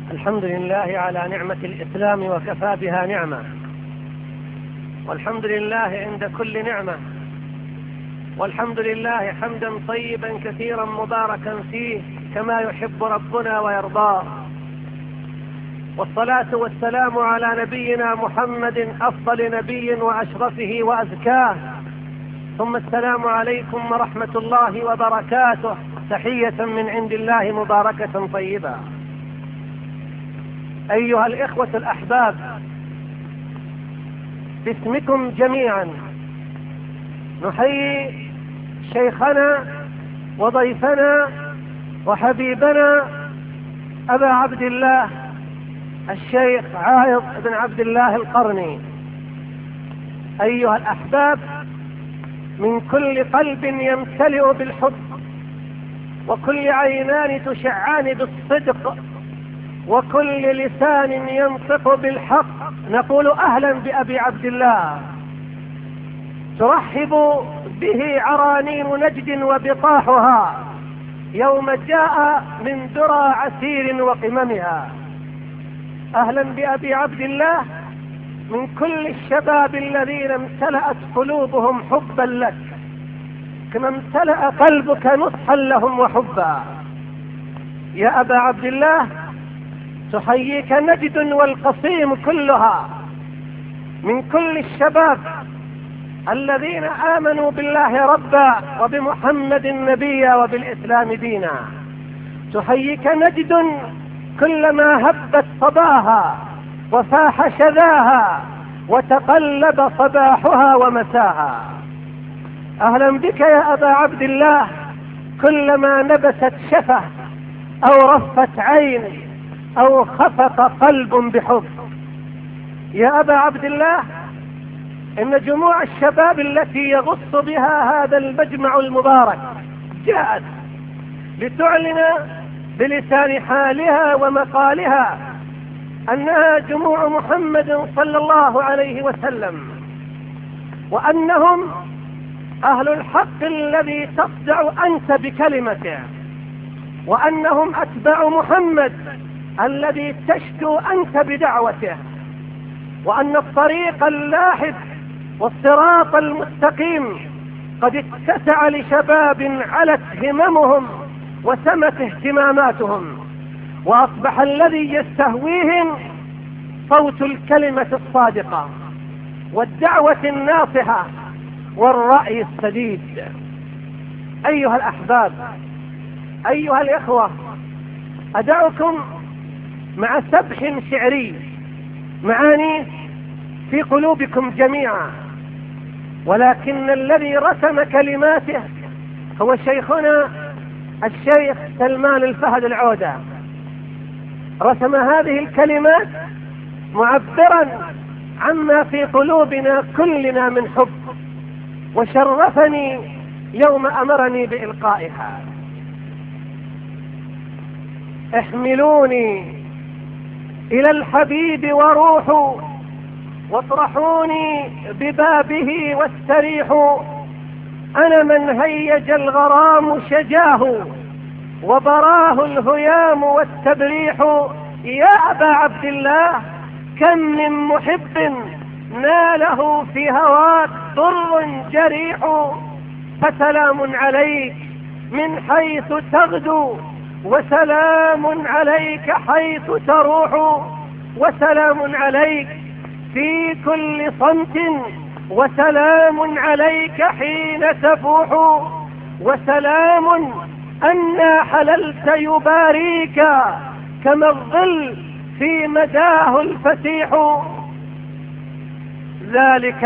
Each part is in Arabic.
الحمد لله على نعمة الإسلام وكفى بها نعمة، والحمد لله عند كل نعمة، والحمد لله حمدا طيبا كثيرا مباركا فيه كما يحب ربنا ويرضاه، والصلاة والسلام على نبينا محمد أفضل نبي وأشرفه وأزكاه، ثم السلام عليكم ورحمة الله وبركاته، تحية من عند الله مباركة طيبة. أيها الإخوة الأحباب، باسمكم جميعا نحيي شيخنا وضيفنا وحبيبنا أبا عبد الله الشيخ عايض بن عبد الله القرني. أيها الأحباب، من كل قلب يمتلئ بالحب وكل عينان تشعان بالصدق وكل لسان ينطق بالحق نقول أهلا بأبي عبد الله. ترحب به عرانين نجد وبطاحها يوم جاء من درى عسير وقممها. أهلا بأبي عبد الله من كل الشباب الذين امتلأت قلوبهم حبا لك كما امتلأ قلبك نصحا لهم وحبا. يا أبا عبد الله، تحييك نجد والقصيم كلها من كل الشباب الذين آمنوا بالله ربا وبمحمد نبيا وبالإسلام دينا. تحييك نجد كلما هبت صباها وفاح شذاها وتقلب صباحها ومساها. أهلا بك يا أبا عبد الله كلما نبست شفه أو رفت عين أو خفق قلب بحب. يا أبا عبد الله، إن جموع الشباب التي يغص بها هذا المجمع المبارك جاءت لتعلن بلسان حالها ومقالها أنها جموع محمد صلى الله عليه وسلم، وأنهم أهل الحق الذي تصدع أنت بكلمته، وأنهم أتباع محمد الذي تشكو أنت بدعوته، وأن الطريق اللاحق والصراط المستقيم قد اتسع لشباب علت هممهم وسمت اهتماماتهم، وأصبح الذي يستهويهم صوت الكلمة الصادقة والدعوة الناصحة والرأي السديد. أيها الأحباب، أيها الإخوة، أدعوكم مع سبح شعري معاني في قلوبكم جميعا، ولكن الذي رسم كلماته هو شيخنا الشيخ سلمان الفهد العودة. رسم هذه الكلمات معبرا عما في قلوبنا كلنا من حب، وشرفني يوم أمرني بإلقائها. احملوني إلى الحبيب وروحوا واطرحوني ببابه واستريحوا، أنا من هيج الغرام شجاه وبراه الهيام والتبريح. يا أبا عبد الله، كم من محب ناله في هواك ضر جريح، فسلام عليك من حيث تغدو وسلام عليك حيث تروح، وسلام عليك في كل صمت وسلام عليك حين تفوح، وسلام أن حللت يباريك كما الظل في مداه الفسيح. ذلك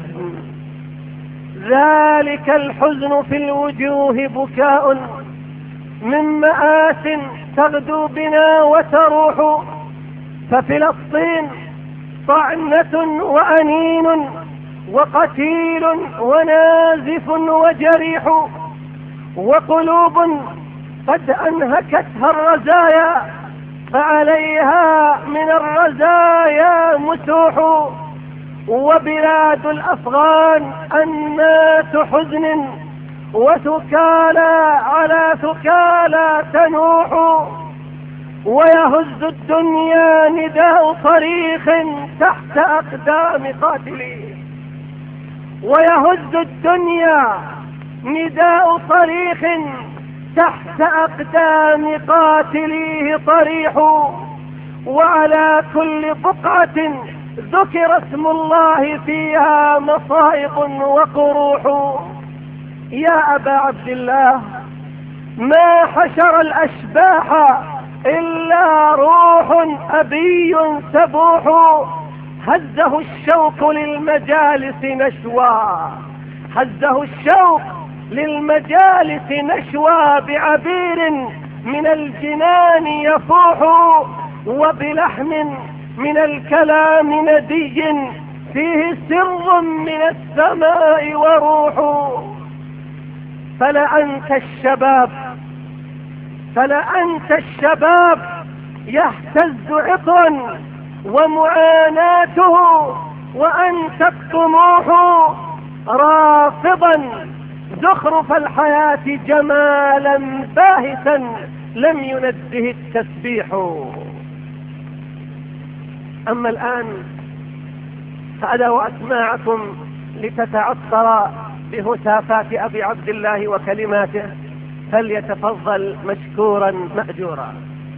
الحزن في الوجوه بكاء من مآس تغدو بنا وتروح، ففلسطين طعنة وأنين وقتيل ونازف وجريح، وقلوب قد أنهكتها الرزايا فعليها من الرزايا مسوح، وبلاد الأفغان أنات حزن وثكالى على ثكالى تنوح، ويهز الدنيا نداء صريخ تحت أقدام قاتليه، ويهز الدنيا نداء صريخ تحت أقدام قاتليه طريح، وعلى كل بقعة ذكر اسم الله فيها مصائب وقروح. يا أبا عبد الله، ما حشر الأشباح إلا روح أبي سبوح، هزه الشوق للمجالس نشوى، هزه الشوق للمجالس نشوى، بعبير من الجنان يفوح، وبلحن من الكلام ندي فيه سر من السماء وروح. فلأنت الشباب، فلأنت الشباب يهتز عطرا ومعاناته، وأنت الطموح رافضا زخرف الحياة جمالا باهتا لم ينزه التسبيح. أما الآن فأدعو أسماعكم لتتعطر بهتافات أبي عبد الله وكلماته، فليتفضل مشكورا مأجورا.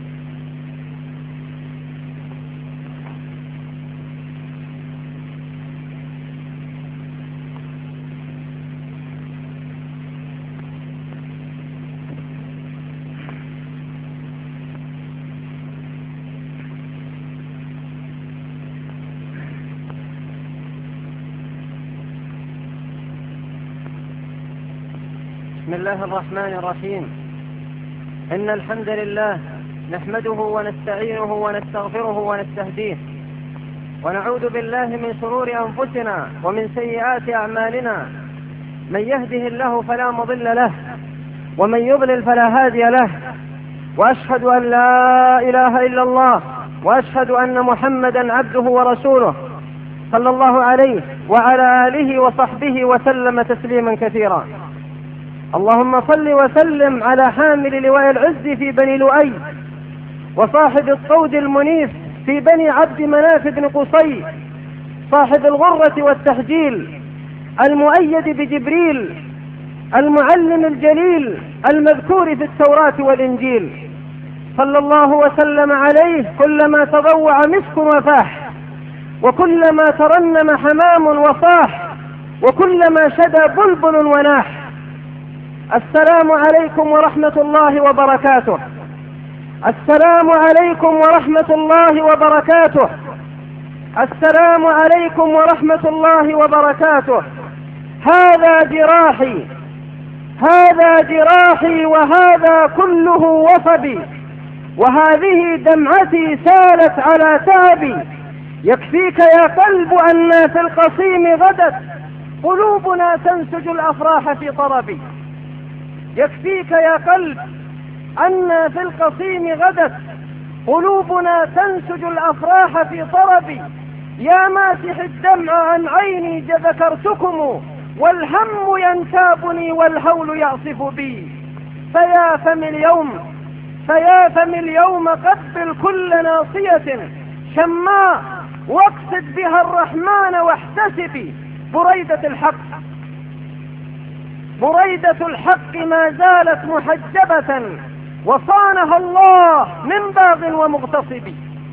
بسم الله الرحمن الرحيم. إن الحمد لله نحمده ونستعينه ونستغفره ونستهديه، ونعوذ بالله من شرور أنفسنا ومن سيئات أعمالنا. من يهده الله فلا مضل له، ومن يضلل فلا هادي له، وأشهد أن لا إله إلا الله، وأشهد أن محمدا عبده ورسوله، صلى الله عليه وعلى آله وصحبه وسلم تسليما كثيرا. اللهم صل وسلم على حامل لواء العز في بني لؤي، وصاحب الصود المنيف في بني عبد مناف بن قصي، صاحب الغرة والتحجيل، المؤيد بجبريل، المعلم الجليل المذكور في التوراة والإنجيل، صلى الله وسلم عليه كلما تضوع مسك وفاح، وكلما ترنم حمام وصاح، وكلما شدى بلبل وناح. السلام عليكم ورحمة الله وبركاته. السلام عليكم ورحمة الله وبركاته. السلام عليكم ورحمة الله وبركاته. هذا جراحي، هذا جراحي، وهذا كله وصبي، وهذه دمعتي سالت على تعبي. يكفيك يا قلب أن في القصيم غدت قلوبنا تنسج الأفراح في طربي. يكفيك يا قلب أن في القصيم غدت قلوبنا تنسج الأفراح في طربي. يا ماسح الدمع عن عيني ذكرتكم، والهم ينتابني والهول يعصف بي. فيا فم اليوم قبل كل ناصية شماء، واقصد بها الرحمن واحتسبي. بريدة الحق ما زالت محجبة، وصانها الله من باغ ومغتصب،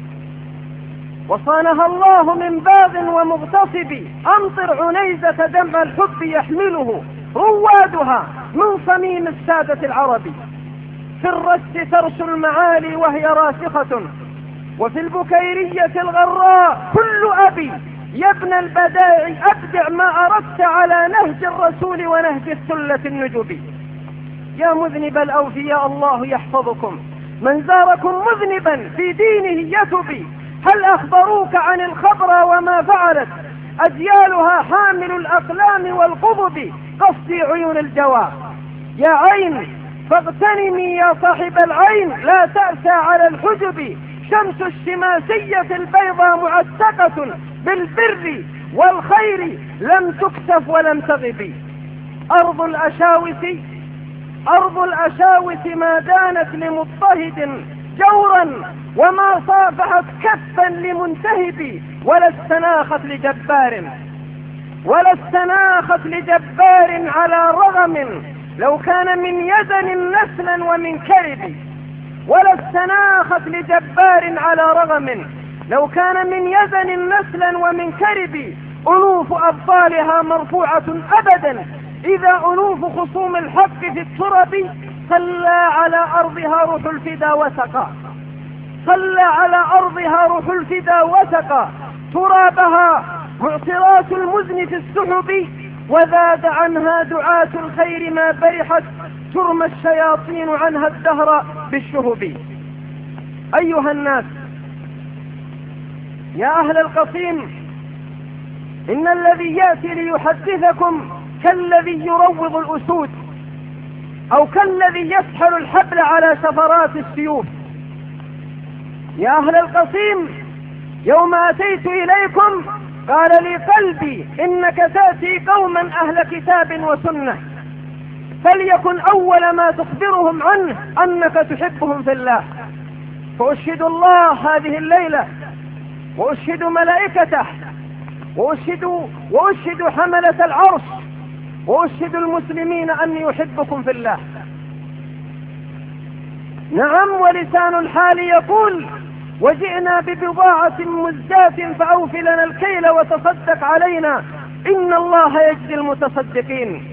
وصانها الله من باغ ومغتصب. أمطر عنيزة دمع الحب يحمله روادها من صميم السادة العرب. في الرس ترس المعالي وهي راسخة، وفي البكيرية الغراء كل أبي. يا ابن البدائع أبدع ما أردت على نهج الرسول ونهج السلة النجب. يا مذنب الأوفياء الله يحفظكم، من زاركم مذنبا في دينه يتبي. هل أخبروك عن الخبر وما فعلت أجيالها حامل الأقلام والقضب؟ قصدي عيون الجواب. يا عين فاغتنمي يا صاحب العين، لا تأسى على الحجب. شمس الشماسية البيضاء معتقة بالبر والخير، لم تكسف ولم تغب. أرض الأشاوس ما دانت لمضطهد جورا وما صافحت كفا لمنتهب ولا استناخت لجبار على رغم لو كان من يزن نسلا ومن كرب ولا استناخت لجبار على رغم لو كان من يزن نسلا ومن كرب أنوف أبطالها مرفوعة أبدا إذا أنوف خصوم الحق في الترب صلى على أرضها روح الفدا وسقى ترابها معصرات المزن في السحب وذاد عنها دعاة الخير ما برحت ترمى الشياطين عنها الدهر بالشهب. أيها الناس، يا أهل القصيم، إن الذي يأتي ليحدثكم كالذي يروض الأسود أو كالذي يسحل الحبل على شفرات السيوف. يا أهل القصيم، يوم أتيت إليكم قال لي قلبي إنك تأتي قوما أهل كتاب وسنة، فليكن أول ما تخبرهم عنه أنك تحبهم في الله. فأشهد الله هذه الليلة وأشهد ملائكته وأشهد حملة العرش وأشهد المسلمين أني أحبكم في الله. نعم، ولسان الحال يقول وجئنا ببضاعة مزجاة فأوف لنا الكيل وتصدق علينا إن الله يجزي المتصدقين.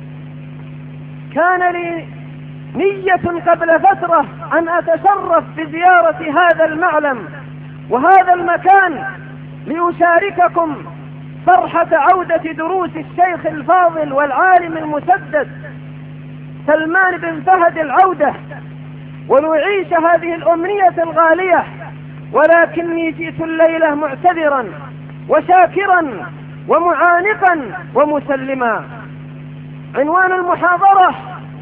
كان لي نية قبل فترة أن أتشرف بزيارة هذا المعلم وهذا المكان لأشارككم فرحة عودة دروس الشيخ الفاضل والعالم المسدد سلمان بن فهد العودة، ونعيش هذه الأمنية الغالية، ولكني جئت الليلة معتذرا وشاكرا ومعانقا ومسلما. عنوان المحاضرة: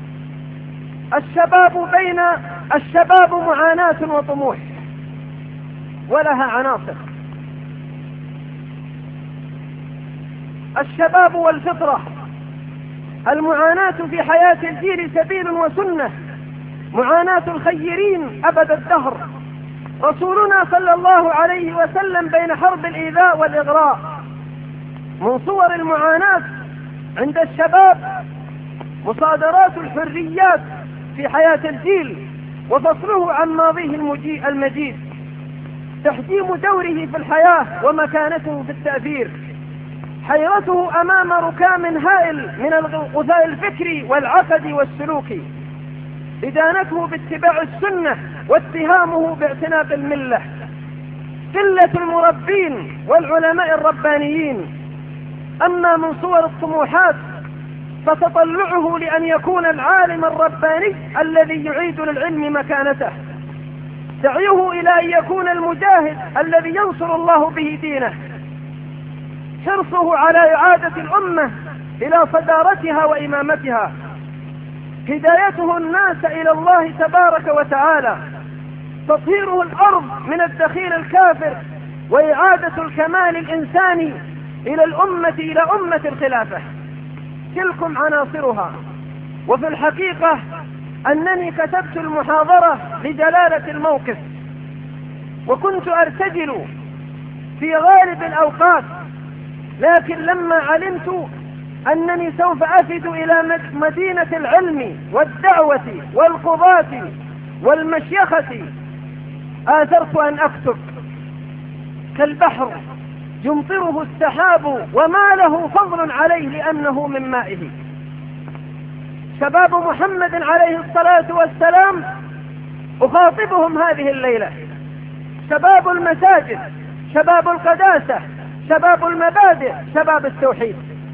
الشباب معاناة وطموح، ولها عناصر: الشباب والفطرة، المعاناة في حياة الجيل سبيل وسنة، معاناة الخيرين أبد الدهر. رسولنا صلى الله عليه وسلم بين حرب الإيذاء والإغراء. من صور المعاناة عند الشباب مصادرات الحريات في حياة الجيل وفصله عن ماضيه المجيد، تحجيم دوره في الحياة ومكانته في التأثير، حيرته أمام ركام هائل من الغثاء الفكري والعقدي والسلوكي، إدانته باتباع السنة واتهامه باعتناق الملة، قلة المربين والعلماء الربانيين. أما من صور الطموحات فتطلعه لأن يكون العالم الرباني الذي يعيد للعلم مكانته، سعيه إلى أن يكون المجاهد الذي ينصر الله به دينه، حرصه على إعادة الأمة إلى صدارتها وإمامتها، هدايته الناس إلى الله تبارك وتعالى، تطهيره الأرض من الدخيل الكافر، وإعادة الكمال الإنساني إلى أمة الخلافة. تلكم عناصرها. وفي الحقيقة أنني كتبت المحاضرة لجلالة الموقف، وكنت أرتجل في غالب الأوقات، لكن لما علمت أنني سوف أفد إلى مدينة العلم والدعوة والقضاة والمشيخة آثرت أن أكتب. كالبحر يمطره السحاب وما له فضل عليه لأنه من مائه. شباب محمد عليه الصلاة والسلام أخاطبهم هذه الليلة، شباب المساجد، شباب القداسة، شباب المبادئ، شباب التوحيد.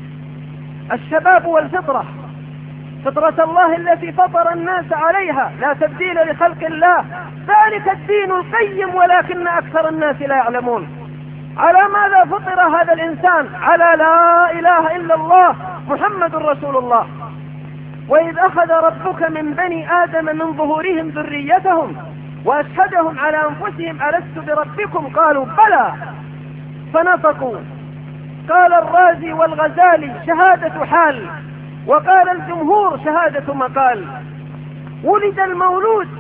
الشباب والفطرة، فطرة الله التي فطر الناس عليها، لا تبديل لخلق الله، ذلك الدين القيم ولكن أكثر الناس لا يعلمون. على ماذا فطر هذا الإنسان؟ على لا إله إلا الله محمد رسول الله. وإذ أخذ ربك من بني آدم من ظهورهم ذريتهم وأشهدهم على أنفسهم ألست بربكم؟ قالوا بلى فنطقوا. قال الرازي والغزالي شهادة حال، وقال الجمهور شهادة مقال. ولد المولود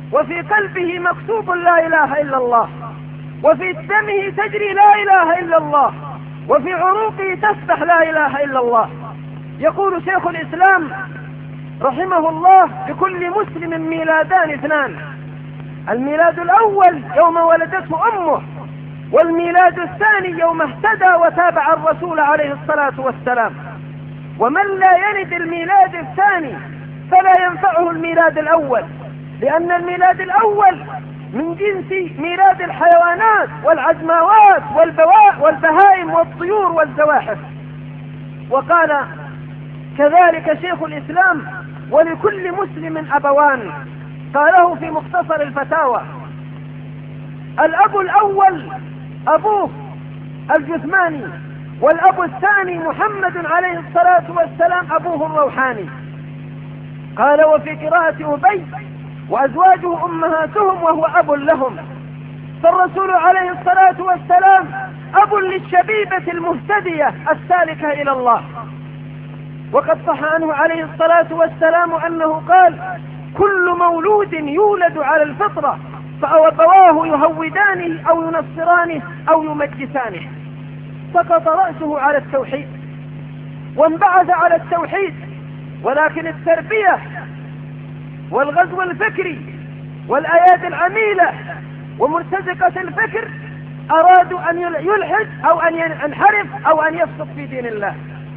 وفي قلبه مكتوب لا إله إلا الله، وفي دمه تجري لا إله إلا الله، وفي عروقه تسبح لا إله إلا الله. يقول شيخ الإسلام رحمه الله: لكل مسلم ميلادان اثنان، الميلاد الأول يوم ولدته أمه، والميلاد الثاني يوم اهتدى وتابع الرسول عليه الصلاة والسلام. ومن لا يلد الميلاد الثاني فلا ينفعه الميلاد الأول، لأن الميلاد الأول من جنس ميلاد الحيوانات والعجماوات والبهائم والطيور والزواحف. وقال كذلك شيخ الإسلام: ولكل مسلم أبوان، قاله في مختصر الفتاوى. الأب الأول أبوه الجثماني، والأب الثاني محمد عليه الصلاة والسلام أبوه الروحاني. قال: وفي قراءة أبي: وأزواجه أمهاتهم وهو أب لهم. فالرسول عليه الصلاة والسلام أب للشبيبة المهتدية السالكة إلى الله. وقد صح عنه عليه الصلاة والسلام أنه قال: كل مولود يولد على الفطرة، فأبواه يهودانه أو ينصرانه أو يمجسانه. سقط رأسه على التوحيد وانبعث على التوحيد، ولكن التربية والغزو الفكري والآيات العميلة ومرتزقة الفكر أرادوا أن يلحد أو أن ينحرف أو أن يفسق في دين الله.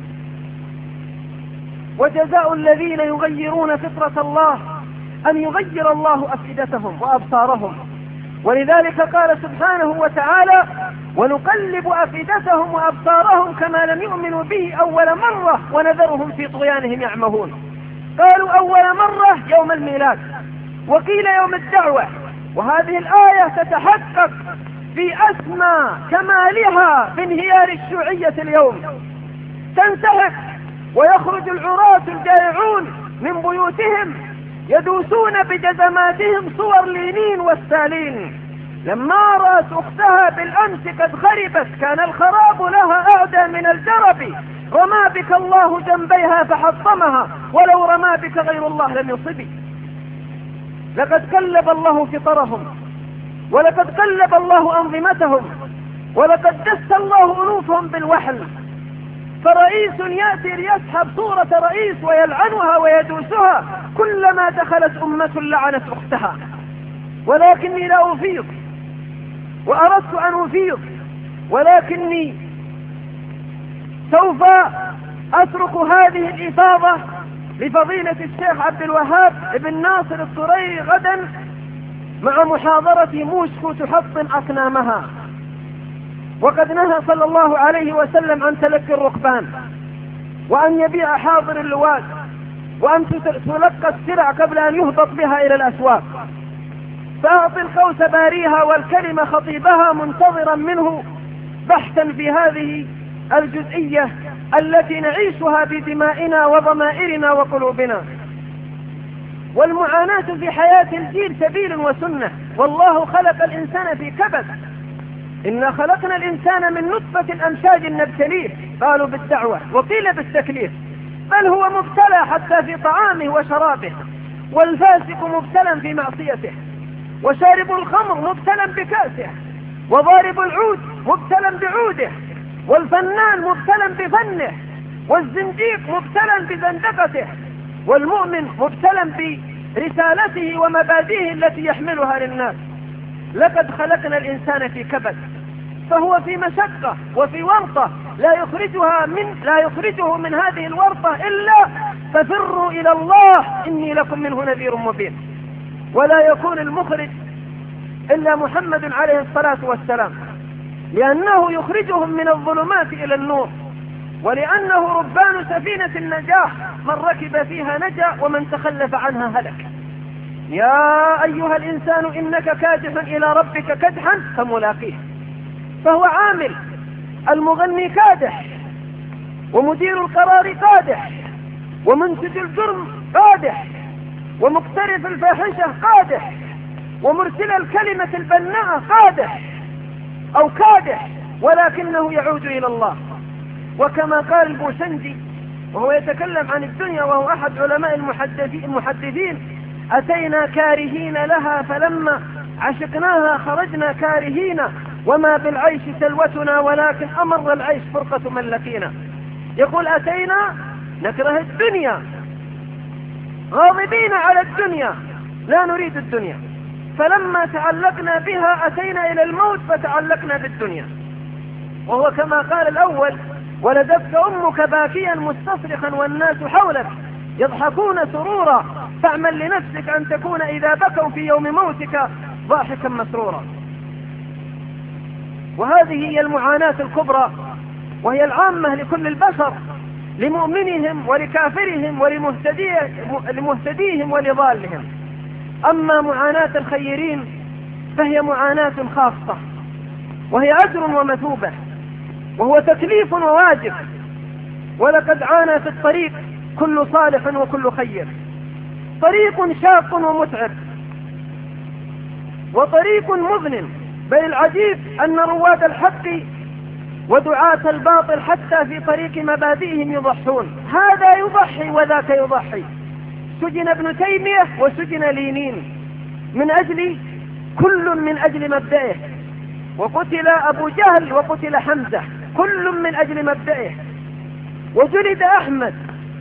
وجزاء الذين يغيرون فطرة الله أن يغير الله أفئدتهم وأبصارهم. ولذلك قال سبحانه وتعالى: ونقلب أفئدتهم وأبصارهم كما لم يؤمنوا به أول مرة ونذرهم في طغيانهم يعمهون. قالوا أول مرة يوم الميلاد، وقيل يوم الدعوة. وهذه الآية تتحقق في أسمى كمالها في انهيار الشيوعية اليوم. تنسحق ويخرج العراة الجائعون من بيوتهم يدوسون بجزماتهم صور لينين وستالين. لما رأت أختها بالأمس قد خربت كان الخراب لها أعدى من الجرب. رمى بك الله جنبيها فحطمها، ولو رمى بك غير الله لم يصبك. لقد قلب الله فطرهم، ولقد قلب الله أنظمتهم، ولقد دس الله أنوفهم بالوحل. فرئيس يأتي ليسحب صورة رئيس ويلعنها ويدوسها، كلما دخلت أمة لعنت أختها. ولكني لا أفيض، وأردت أن أفيض، ولكني سوف أترك هذه الإفاضة لفضيلة الشيخ عبد الوهاب بن ناصر الطري غدا مع محاضرة موسكو تحطم أصنامها. وقد نهى صلى الله عليه وسلم عن تلقي الركبان، وأن يبيع حاضر اللواء، وأن تلقى السلع قبل أن يهبط بها إلى الأسواق. فأعطي القوس باريها والكلمة خطيبها، منتظرا منه بحثا في هذه الجزئية التي نعيشها بدمائنا وضمائرنا وقلوبنا. والمعاناة في حياة الجيل سبيل وسنة، والله خلق الإنسان في كبد. إنا خلقنا الإنسان من نطفة أمشاج نبتليه، قالوا بالدعوة وقيل بالتكليف، بل هو مبتلى حتى في طعامه وشرابه. والفاسق مبتلى في معصيته، وشارب الخمر مبتلى بكاسه، وضارب العود مبتلى بعوده، والفنان مبتلى بفنه، والزنديق مبتلى بزندقته، والمؤمن مبتلى برسالته ومبادئه التي يحملها للناس. لقد خلقنا الإنسان في كبد، فهو في مشقة وفي ورطة لا يخرجه من هذه الورطة إلا ففروا إلى الله إني لكم منه نذير مبين. ولا يكون المخرج إلا محمد عليه الصلاة والسلام، لأنه يخرجهم من الظلمات إلى النور، ولأنه ربان سفينة النجاح، من ركب فيها نجا ومن تخلف عنها هلك. يا أيها الإنسان إنك كادح إلى ربك كدحا فملاقيه. فهو عامل، المغني كادح، ومدير القرار قادح، ومنتج الجرم قادح، ومقترف الفاحشة قادح، ومرسل الكلمة البناء قادح أو كادح، ولكنه يعود إلى الله. وكما قال البوسنجي وهو يتكلم عن الدنيا، وهو أحد علماء المحدثين، أتينا كارهين لها فلما عشقناها خرجنا كارهين، وما بالعيش سلوتنا ولكن أمر العيش فرقة من لقينا. يقول أتينا نكره الدنيا، غاضبين على الدنيا، لا نريد الدنيا، فلما تعلقنا بها أتينا إلى الموت فتعلقنا بالدنيا. وهو كما قال الأول: ولدتك أمك باكيا مستصرخا والناس حولك يضحكون سرورا، فاعمل لنفسك أن تكون إذا بكوا في يوم موتك ضاحكا مسرورا. وهذه هي المعاناة الكبرى، وهي العامة لكل البشر، لمؤمنهم ولكافرهم ولمهتديهم ولضالهم. أما معاناة الخيرين فهي معاناة خاصة، وهي أجر ومثوبة، وهو تكليف وواجب. ولقد عانى في الطريق كل صالح وكل خير، طريق شاق ومتعب وطريق مظلم، بل العجيب أن رواد الحق ودعاة الباطل حتى في طريق مبادئهم يضحون، هذا يضحي وذاك يضحي. سجن ابن تيمية وسجن لينين كل من أجل مبدئه، وقتل أبو جهل وقتل حمزة كل من أجل مبدئه، وجلد أحمد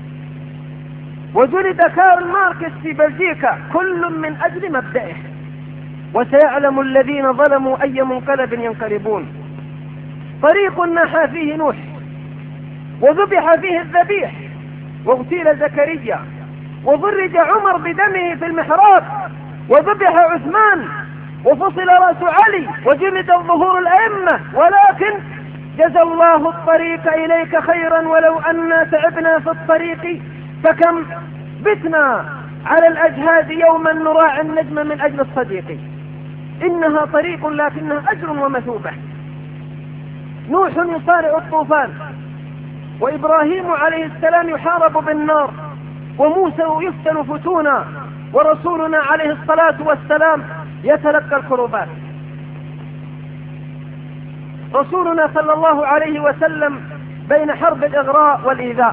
وجلد كارل ماركس في بلجيكا كل من أجل مبدئه. وسيعلم الذين ظلموا أي منقلب ينقلبون. طريق نحى فيه نوح وذبح فيه الذبيح واغتيل زكريا وضرج عمر بدمه في المحراب وذبح عثمان وفصل رأس علي وجلد الظهور الأئمة، ولكن جزى الله الطريق إليك خيرا ولو أننا تعبنا في الطريق فكم بتنا على الأجهاد يوما نراعي النجم من أجل الصديق. إنها طريق لكنها أجر ومثوبة. نوح يصارع الطوفان، وإبراهيم عليه السلام يحارب بالنار، وموسى يفتن فتونا، ورسولنا عليه الصلاة والسلام يتلقى الكربات. رسولنا صلى الله عليه وسلم بين حرب الإغراء والإيذاء،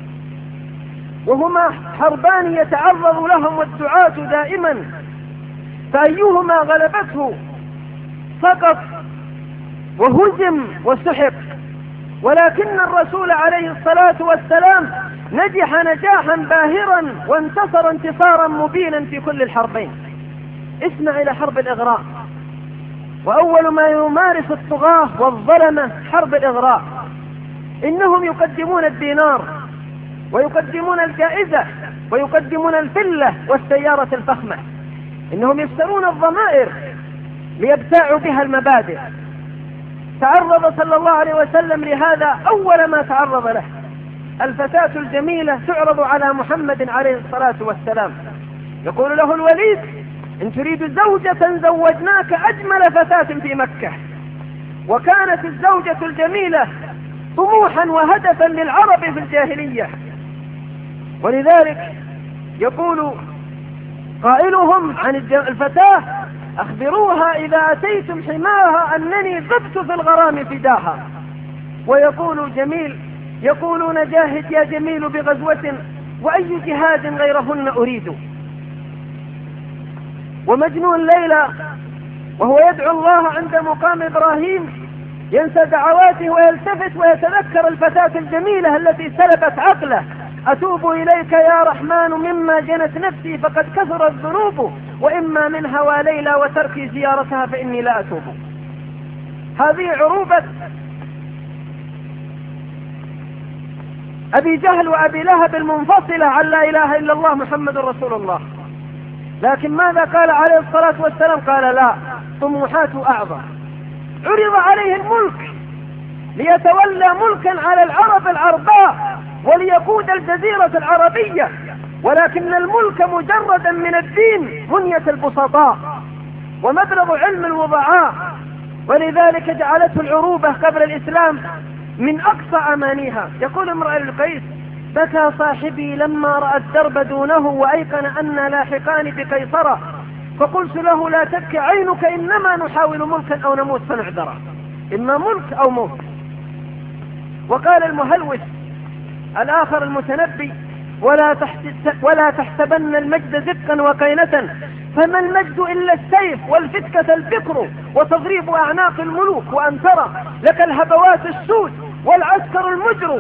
وهما حربان يتعرض لهم الدعاة دائما، فأيهما غلبته سقط وهزم وسحق، ولكن الرسول عليه الصلاة والسلام نجح نجاحا باهرا وانتصر انتصارا مبينا في كل الحربين. اسمع إلى حرب الإغراء، وأول ما يمارس الطغاة والظلمة حرب الإغراء. إنهم يقدمون الدينار ويقدمون الجائزة ويقدمون الفلة والسيارة الفخمة، إنهم يشترون الضمائر ليبتاعوا بها المبادئ. تعرض صلى الله عليه وسلم لهذا أول ما تعرض له. الفتاة الجميلة تعرض على محمد عليه الصلاة والسلام، يقول له الوليد: إن تريد زوجة زوجناك أجمل فتاة في مكة. وكانت الزوجة الجميلة طموحا وهدفا للعرب في الجاهلية، ولذلك يقول قائلهم عن الفتاة: أخبروها إذا أتيتم حماها أنني ذبت في الغرام فداها. ويقول جميل: يقولون جاهد يا جميل بغزوة وأي جهاد غيرهن أريد. ومجنون ليلى وهو يدعو الله عند مقام إبراهيم ينسى دعواته ويلتفت ويتذكر الفتاة الجميلة التي سلبت عقله: أتوب إليك يا رحمن مما جنت نفسي فقد كثرت الذنوب، وإما من هوى ليلى وتركي زيارتها فإني لا أتوب. هذه عروبة أبي جهل وأبي لهب المنفصلة عن لا إله إلا الله محمد رسول الله. لكن ماذا قال عليه الصلاة والسلام؟ قال: لا، طموحاته أعظم. عرض عليه الملك ليتولى ملكا على العرب العرباء وليقود الجزيرة العربية، ولكن الملك مجردا من الدين منية البسطاء ومبلغ علم الوضعاء، ولذلك جعلته العروبة قبل الإسلام من أقصى أمانيها. يقول امرؤ القيس: بكى صاحبي لما رأى الدرب دونه وأيقن أن لاحقان بقيصرة، فقلت له: لا تبكي عينك، إنما نحاول ملكا أو نموت فنعذره، إما ملك أو موت. وقال المهلوس الآخر المتنبي: ولا تحسبن المجد زقا وقينة، فما المجد إلا السيف والفتكة البكر وتضريب أعناق الملوك، وأن ترى لك الهبوات السود والعسكر المجر،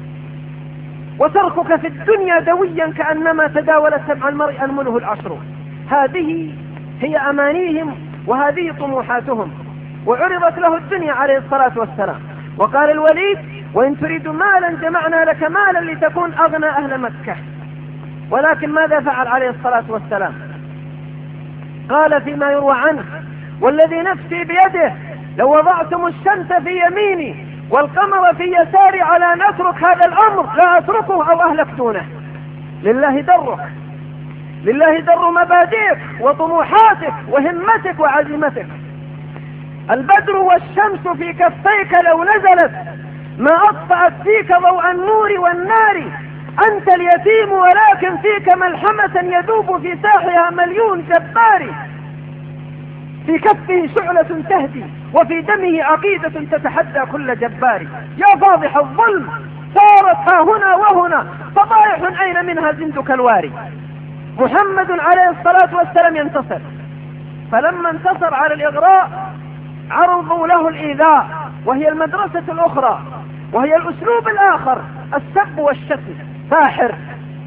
وتركك في الدنيا دويا كأنما تداول سمع المرء أنمله العشر. هذه هي أمانيهم وهذه طموحاتهم. وعرضت له الدنيا عليه الصلاة والسلام، وقال الوليد: وإن تريد مالا جمعنا لك مالا لتكون أغنى أهل مكة. ولكن ماذا فعل عليه الصلاة والسلام؟ قال فيما يروى عنه: والذي نفسي بيده لو وضعتم الشمس في يميني والقمر في يساري على أن أترك هذا الأمر لا أتركه أو أهلك دونه. لله درك، لله در مبادئك وطموحاتك وهمتك وعزيمتك. البدر والشمس في كفيك لو نزلت ما أطفأت فيك ضوء النور والنار. أنت اليتيم ولكن فيك ملحمة يذوب في ساحها مليون جبار. في كفه شعلة تهدي وفي دمه عقيدة تتحدى كل جبار. يا فاضح الظلم صارت ها هنا وهنا فضائح أين منها زندك الواري. محمد عليه الصلاة والسلام ينتصر، فلما انتصر على الإغراء عرضوا له الإيذاء، وهي المدرسة الأخرى، وهي الأسلوب الآخر، السب والشتم. ساحر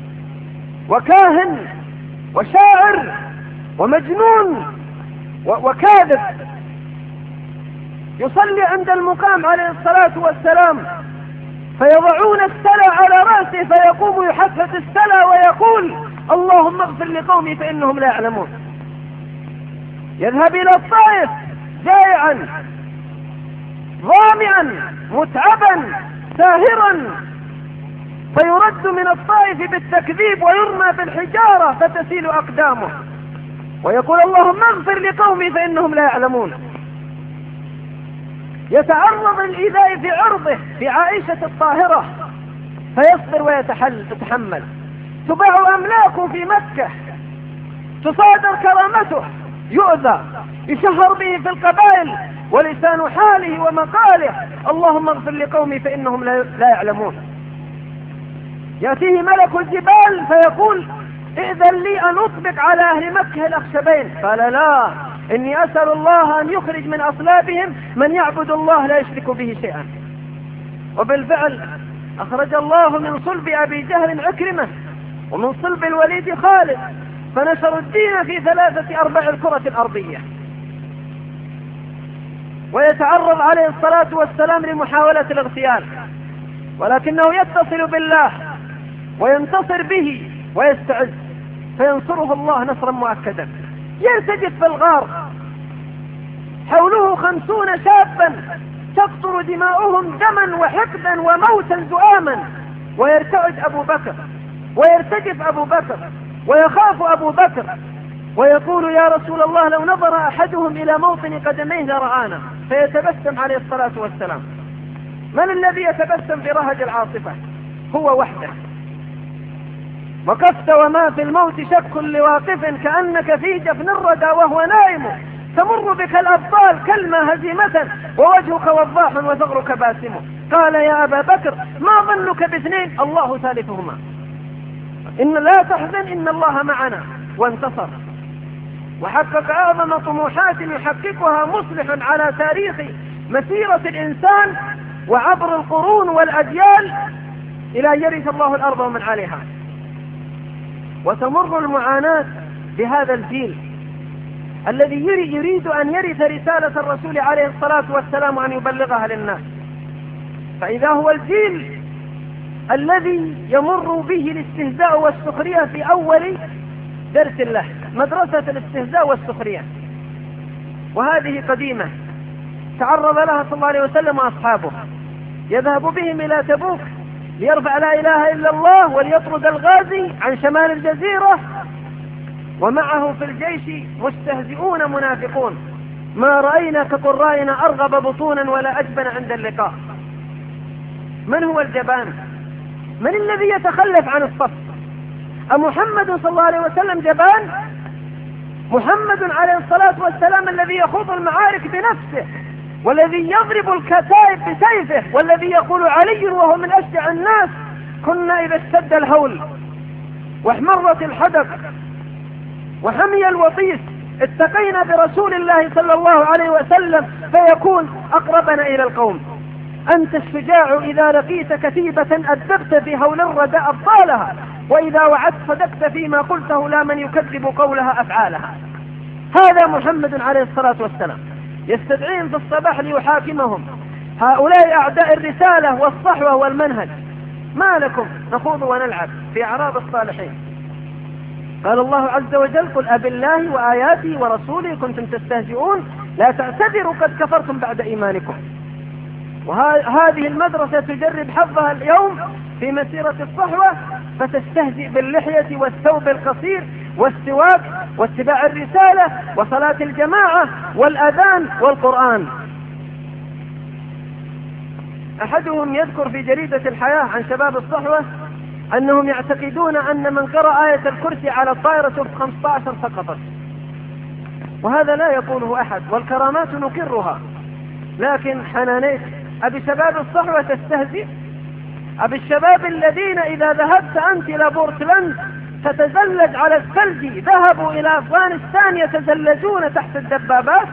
وكاهن وشاعر ومجنون وكاذب. يصلي عند المقام عليه الصلاة والسلام فيضعون السلى على رأسه فيقوم يحفظ السلى ويقول: اللهم اغفر لقومي فإنهم لا يعلمون. يذهب إلى الطائف جائعا ظامئا متعبا ساهرا، فيرد من الطائف بالتكذيب ويرمى بالحجارة فتسيل أقدامه، ويقول: اللهم اغفر لقومي فإنهم لا يعلمون. يتعرض الإيذاء في عرضه في عائشة الطاهرة فيصبر ويتحمل. تباع أملاكه في مكة، تصادر كرامته، يؤذى، يشهر به في القبائل، ولسان حاله ومقاله: اللهم اغفر لقومي فإنهم لا يعلمون. يأتيه ملك الجبال فيقول: ائذن لي أن أطبق على أهل مكة الأخشبين. قال: لا، إني أسأل الله أن يخرج من أصلابهم من يعبد الله لا يشرك به شيئا. وبالفعل أخرج الله من صلب أبي جهل عكرمة ومن صلب الوليد خالد، فنشروا الدين في 3/4 الكرة الأرضية. ويتعرض عليه الصلاة والسلام لمحاولة الاغتيال، ولكنه يتصل بالله وينتصر به ويستعز، فينصره الله نصرا مؤكدا. يرتجف في الغار، حوله 50 شابا تقطر دماؤهم دما وحقدا وموتا زؤاما، ويرتعد أبو بكر ويرتجف أبو بكر ويخاف أبو بكر، ويقول: يا رسول الله لو نظر أحدهم إلى موطن قدميه لرآنا. فيتبسم عليه الصلاة والسلام. من الذي يتبسم برهج العاصفة؟ هو وحده. وقفت وما في الموت شك لواقف، كأنك في جفن الردى وهو نائم، تمر بك الأبطال كلمة هزيمة، ووجهك وضاح وثغرك باسم. قال: يا أبا بكر ما ظنك باثنين الله ثالثهما، إن لا تحزن إن الله معنا. وانتصر وحقق أعظم طموحات يحققها مصلح على تاريخ مسيرة الإنسان وعبر القرون والأجيال إلى أن يرث الله الأرض ومن عليها. وتمر المعاناة بهذا الجيل الذي يريد أن يرث رسالة الرسول عليه الصلاة والسلام وأن يبلغها للناس. فإذا هو الجيل الذي يمر به الاستهزاء والسخرية في أول درس له، مدرسة الاستهزاء والسخرية، وهذه قديمة تعرض لها صلى الله عليه وسلم وأصحابه. يذهب بهم إلى تبوك ليرفع لا إله إلا الله وليطرد الغازي عن شمال الجزيرة، ومعه في الجيش مستهزئون منافقون: ما رأينا كقرائنا أرغب بطونا ولا أجبن عند اللقاء. من هو الجبان؟ من الذي يتخلف عن الصف؟ أمحمد صلى الله عليه وسلم جبان؟ محمد عليه الصلاة والسلام الذي يخوض المعارك بنفسه، والذي يضرب الكتائب بسيفه، والذي يقول علي وهو من أشجع الناس: كنا إذا اشتد الهول واحمرت الحدق وحمي الوطيس اتقينا برسول الله صلى الله عليه وسلم فيكون أقربنا إلى القوم. أنت الشجاع إذا لقيت كتيبة أدبت في هول الردى أبطالها، وإذا وعدت صدقت فيما قلته لا من يكذب قولها أفعالها. هذا محمد عليه الصلاة والسلام يستدعيهم في الصباح ليحاكمهم، هؤلاء أعداء الرسالة والصحوة والمنهج. ما لكم نخوض ونلعب في أعراض الصالحين؟ قال الله عز وجل: قل أبالله وآياته ورسوله كنتم تستهزئون لا تعتذروا قد كفرتم بعد إيمانكم. وهذه المدرسة تجرب حظها اليوم في مسيرة الصحوة، فتستهزئ باللحية والثوب القصير والسواك واتباع الرسالة وصلاة الجماعة والأذان والقرآن. أحدهم يذكر في جريدة الحياة عن شباب الصحوة أنهم يعتقدون أن من قرأ آية الكرسي على الطائرة في 15 سقطت، وهذا لا يقوله أحد، والكرامات نقرها. لكن حنانيك أبي شباب الصحوة تستهزئ؟ أبي الشباب الذين إذا ذهبت أنت إلى بورتلاند تتزلج على الثلج ذهبوا إلى أفغانستان يتزلجون تحت الدبابات؟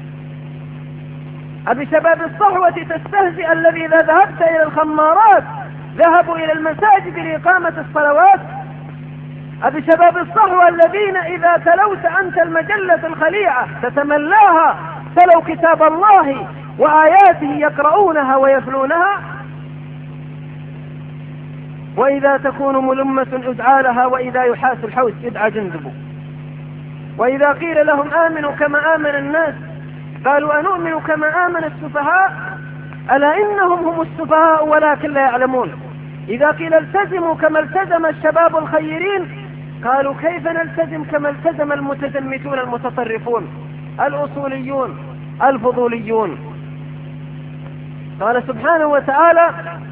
أبي شباب الصحوة تستهزئ الذي إذا ذهبت إلى الخمارات ذهبوا إلى المساجد لإقامة الصلوات؟ أبي شباب الصحوة الذين إذا تلوت أنت المجلة الخليعة تتملاها تلو كتاب الله وآياته يقرؤونها ويفلونها؟ وإذا تكون ملمة ادعى لها، وإذا يحاس الحوت يدعى جندب. وإذا قيل لهم آمنوا كما آمن الناس قالوا أنؤمن كما آمن السفهاء ألا إنهم هم السفهاء ولكن لا يعلمون. إذا قيل التزموا كما التزم الشباب الخيرين قالوا كيف نلتزم كما التزم المتزمتون المتطرفون الأصوليون الفضوليون. قال سبحانه وتعالى: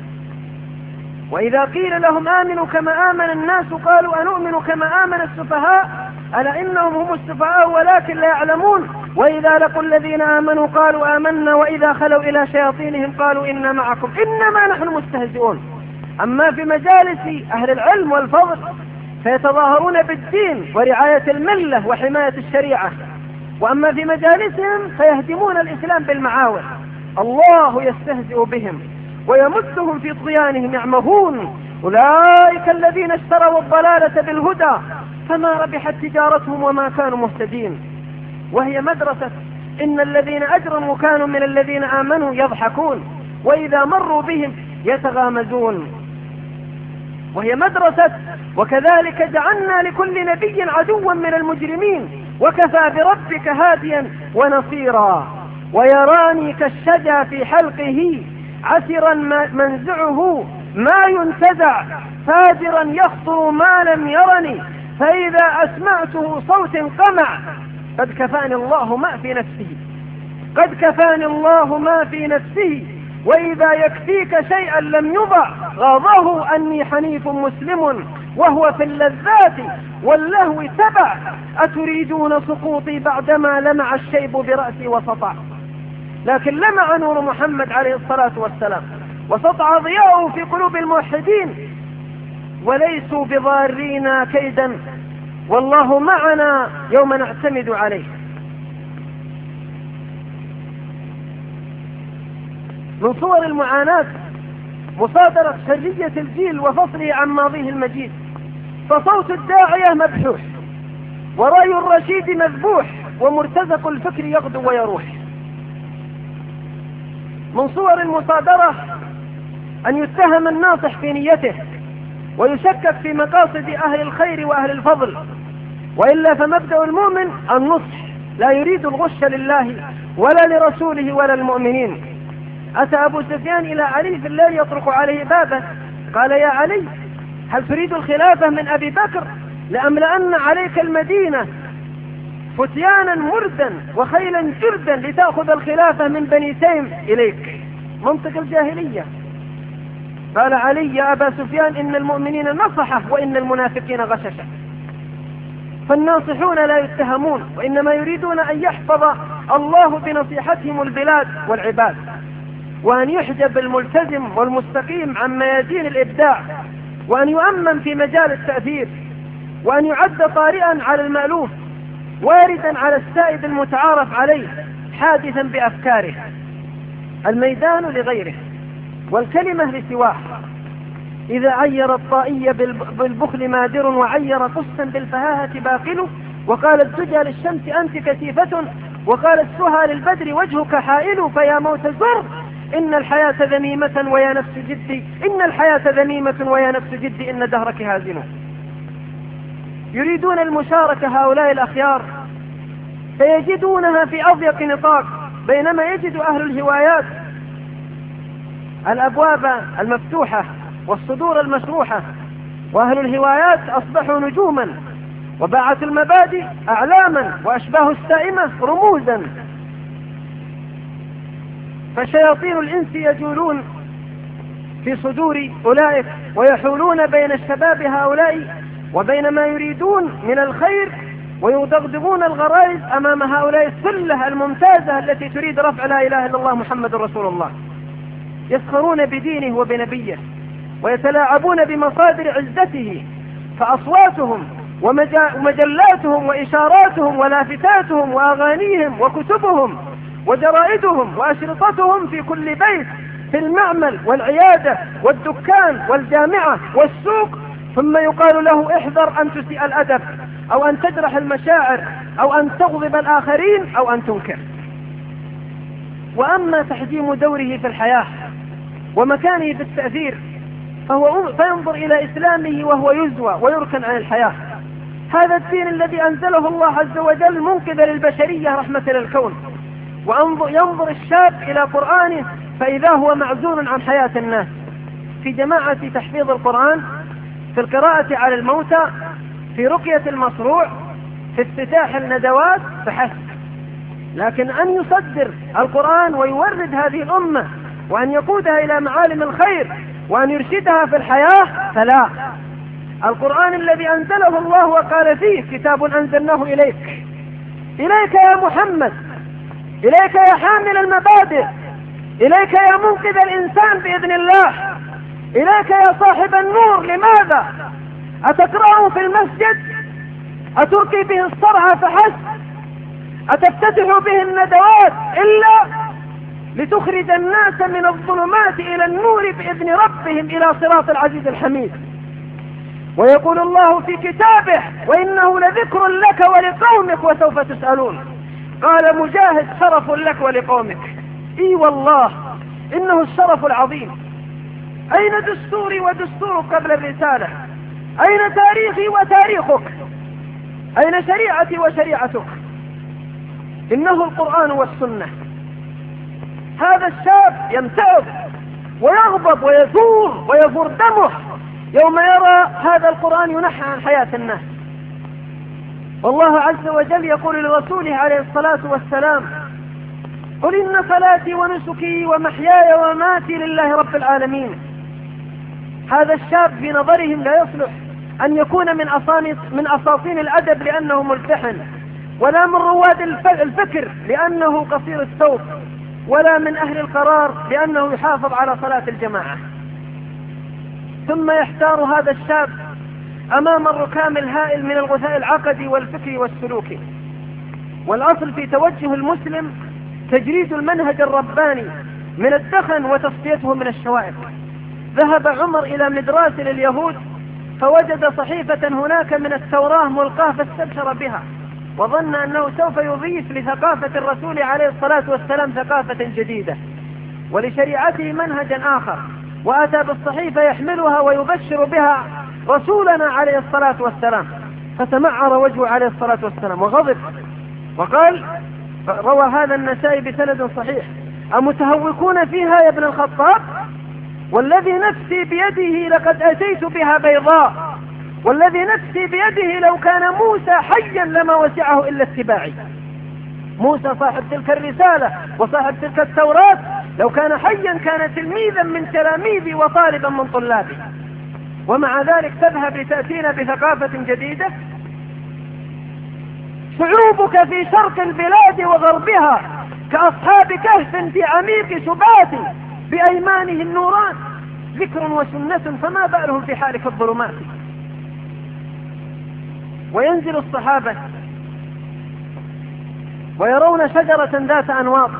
وإذا قيل لهم آمنوا كما آمن الناس قالوا أنؤمن كما آمن السفهاء ألا إنهم هم السفهاء ولكن لا يعلمون. وإذا لقوا الذين آمنوا قالوا آمنا وإذا خلوا إلى شياطينهم قالوا إنا معكم إنما نحن مستهزئون. أما في مجالس أهل العلم والفضل فيتظاهرون بالدين ورعاية الملة وحماية الشريعة، وأما في مجالسهم فيهدمون الإسلام بالمعاول. الله يستهزئ بهم ويمدهم في طغيانهم يعمهون. أولئك الذين اشتروا الضلالة بالهدى فما ربحت تجارتهم وما كانوا مهتدين. وهي مدرسة إن الذين أجرموا كانوا من الذين آمنوا يضحكون وإذا مروا بهم يتغامزون. وهي مدرسة وكذلك جعلنا لكل نبي عدوا من المجرمين وكفى بربك هاديا ونصيرا. ويراني كالشجا في حلقه عسرا منزعه ما ينتزع فاجرا يخطر ما لم يرني فإذا أسمعته صوت قمع قد كفاني الله ما في نفسه قد كفاني الله ما في نفسه وإذا يكفيك شيئا لم يضع غاضه أني حنيف مسلم وهو في اللذات واللهو تبع أتريدون سقوطي بعدما لمع الشيب برأسي وسطع. لكن لمع نور محمد عليه الصلاة والسلام وسطع ضياءه في قلوب الموحدين وليسوا بضارين كيدا والله معنا يوم نعتمد عليه. من صور المعاناة مصادرة شرية الجيل وفصله عن ماضيه المجيد، فصوت الداعية مبحوح ورأي الرشيد مذبوح ومرتزق الفكر يغدو ويروح. من صور المصادرة أن يتهم الناصح في نيته ويشكك في مقاصد أهل الخير وأهل الفضل، وإلا فمبدأ المؤمن النصح لا يريد الغش لله ولا لرسوله ولا المؤمنين. أتى أبو سفيان إلى علي في الليل يطرق عليه بابه قال: يا علي هل تريد الخلافة من أبي بكر؟ لأملأن عليك المدينة فتيانا مردا وخيلا جردا لتأخذ الخلافة من بني تيم إليك. منطق الجاهلية. قال علي: يا أبا سفيان إن المؤمنين نصحة وإن المنافقين غششة. فالناصحون لا يتهمون وإنما يريدون أن يحفظ الله بنصيحتهم البلاد والعباد، وأن يحجب الملتزم والمستقيم عن ميادين الإبداع، وأن يؤمن في مجال التأثير، وأن يعد طارئا على المألوف، واردا على السائد المتعارف عليه، حادثا بأفكاره. الميدان لغيره والكلمة لسواه. إذا عير الطائي بالبخل مادر، وعير قصا بالفهاهة باقل، وقال الدجى للشمس أنت كثيفة، وقال السهى للبدر وجهك حائل. فيا موت زر إن الحياة ذميمة ويا نفس جدي، إن الحياة ذميمة ويا نفس جدي، إن دهرك هازل. يريدون المشاركة هؤلاء الأخيار فيجدونها في أضيق نطاق، بينما يجد أهل الهوايات الأبواب المفتوحة والصدور المشروحة. وأهل الهوايات أصبحوا نجوما، وباعة المبادئ أعلاما، وأشباه السائمة رموزا. فشياطين الإنس يجولون في صدور أولئك، ويحولون بين الشباب هؤلاء وبين ما يريدون من الخير، ويدغدغون الغرائز أمام هؤلاء السلة الممتازة التي تريد رفع لا إله إلا الله محمد رسول الله. يسخرون بدينه وبنبيه، ويتلاعبون بمصادر عزته، فأصواتهم ومجلاتهم وإشاراتهم ولافتاتهم وأغانيهم وكتبهم وجرائدهم وأشرطتهم في كل بيت، في المعمل والعيادة والدكان والجامعة والسوق. ثم يقال له احذر أن تسيء الأدب، أو أن تجرح المشاعر، أو أن تغضب الآخرين، أو أن تنكر. وأما تحجيم دوره في الحياة ومكانه في التأثير فينظر إلى إسلامه وهو يزوى ويركن عن الحياة. هذا الدين الذي أنزله الله عز وجل منقذ للبشرية رحمة للكون. وينظر الشاب إلى قرآنه فإذا هو معزول عن حياة الناس، في جماعة تحفيظ القرآن، في القراءة على الموتى، في رقية المصروع، في افتتاح الندوات فحسب. لكن أن يصدر القرآن ويورد هذه الأمة، وأن يقودها إلى معالم الخير، وأن يرشدها في الحياة، فلا. القرآن الذي أنزله الله وقال فيه كتاب أنزلناه إليك، إليك يا محمد، إليك يا حامل المبادئ، إليك يا منقذ الإنسان بإذن الله، إليك يا صاحب النور. لماذا؟ أتقرأه في المسجد؟ أترقي به الصرع فحسب؟ أتفتتح به الندوات إلا لتخرج الناس من الظلمات إلى النور بإذن ربهم إلى صراط العزيز الحميد؟ ويقول الله في كتابه وإنه لذكر لك ولقومك وسوف تسألون. قال مجاهد شرف لك ولقومك. إي والله إنه الشرف العظيم. أين دستوري ودستورك قبل الرسالة؟ أين تاريخي وتاريخك؟ أين شريعتي وشريعتك؟ إنه القرآن والسنة. هذا الشاب يمتعض ويغضب ويثور ويفور دمه يوم يرى هذا القرآن ينحى عن حياة الناس. والله عز وجل يقول لرسوله عليه الصلاة والسلام قل إن صلاتي ونسكي ومحياي ومماتي لله رب العالمين. هذا الشاب في نظرهم لا يصلح أن يكون من أساطين الأدب لأنه ملتحن، ولا من رواد الفكر لأنه قصير الثوب، ولا من أهل القرار لأنه يحافظ على صلاة الجماعة. ثم يحتار هذا الشاب أمام الركام الهائل من الغثاء العقدي والفكري والسلوكي. والأصل في توجه المسلم تجريد المنهج الرباني من الدخن وتصفيته من الشوائب. ذهب عمر إلى مدراس لليهود فوجد صحيفة هناك من التوراة ملقاة فاستبشر بها، وظن أنه سوف يضيف لثقافة الرسول عليه الصلاة والسلام ثقافة جديدة ولشريعته منهجا آخر، وأتى بالصحيفة يحملها ويبشر بها رسولنا عليه الصلاة والسلام. فتمعر وجهه عليه الصلاة والسلام وغضب وقال، روى هذا النسائي بسند صحيح: أمتهوكون فيها يا ابن الخطاب؟ والذي نفسي بيده لقد أتيت بها بيضاء، والذي نفسي بيده لو كان موسى حيا لما وسعه إلا اتباعي. موسى صاحب تلك الرسالة وصاحب تلك التوراة لو كان حيا كان تلميذا من تلاميذي وطالبا من طلابي، ومع ذلك تذهب لتأتينا بثقافة جديدة. شعوبك في شرق البلاد وغربها كأصحاب كهف في عميق سبات بأيمانه النوران، ذكر وسنة فما بالهم في حالك الظلمات. وينزل الصحابة ويرون شجرة ذات أنواط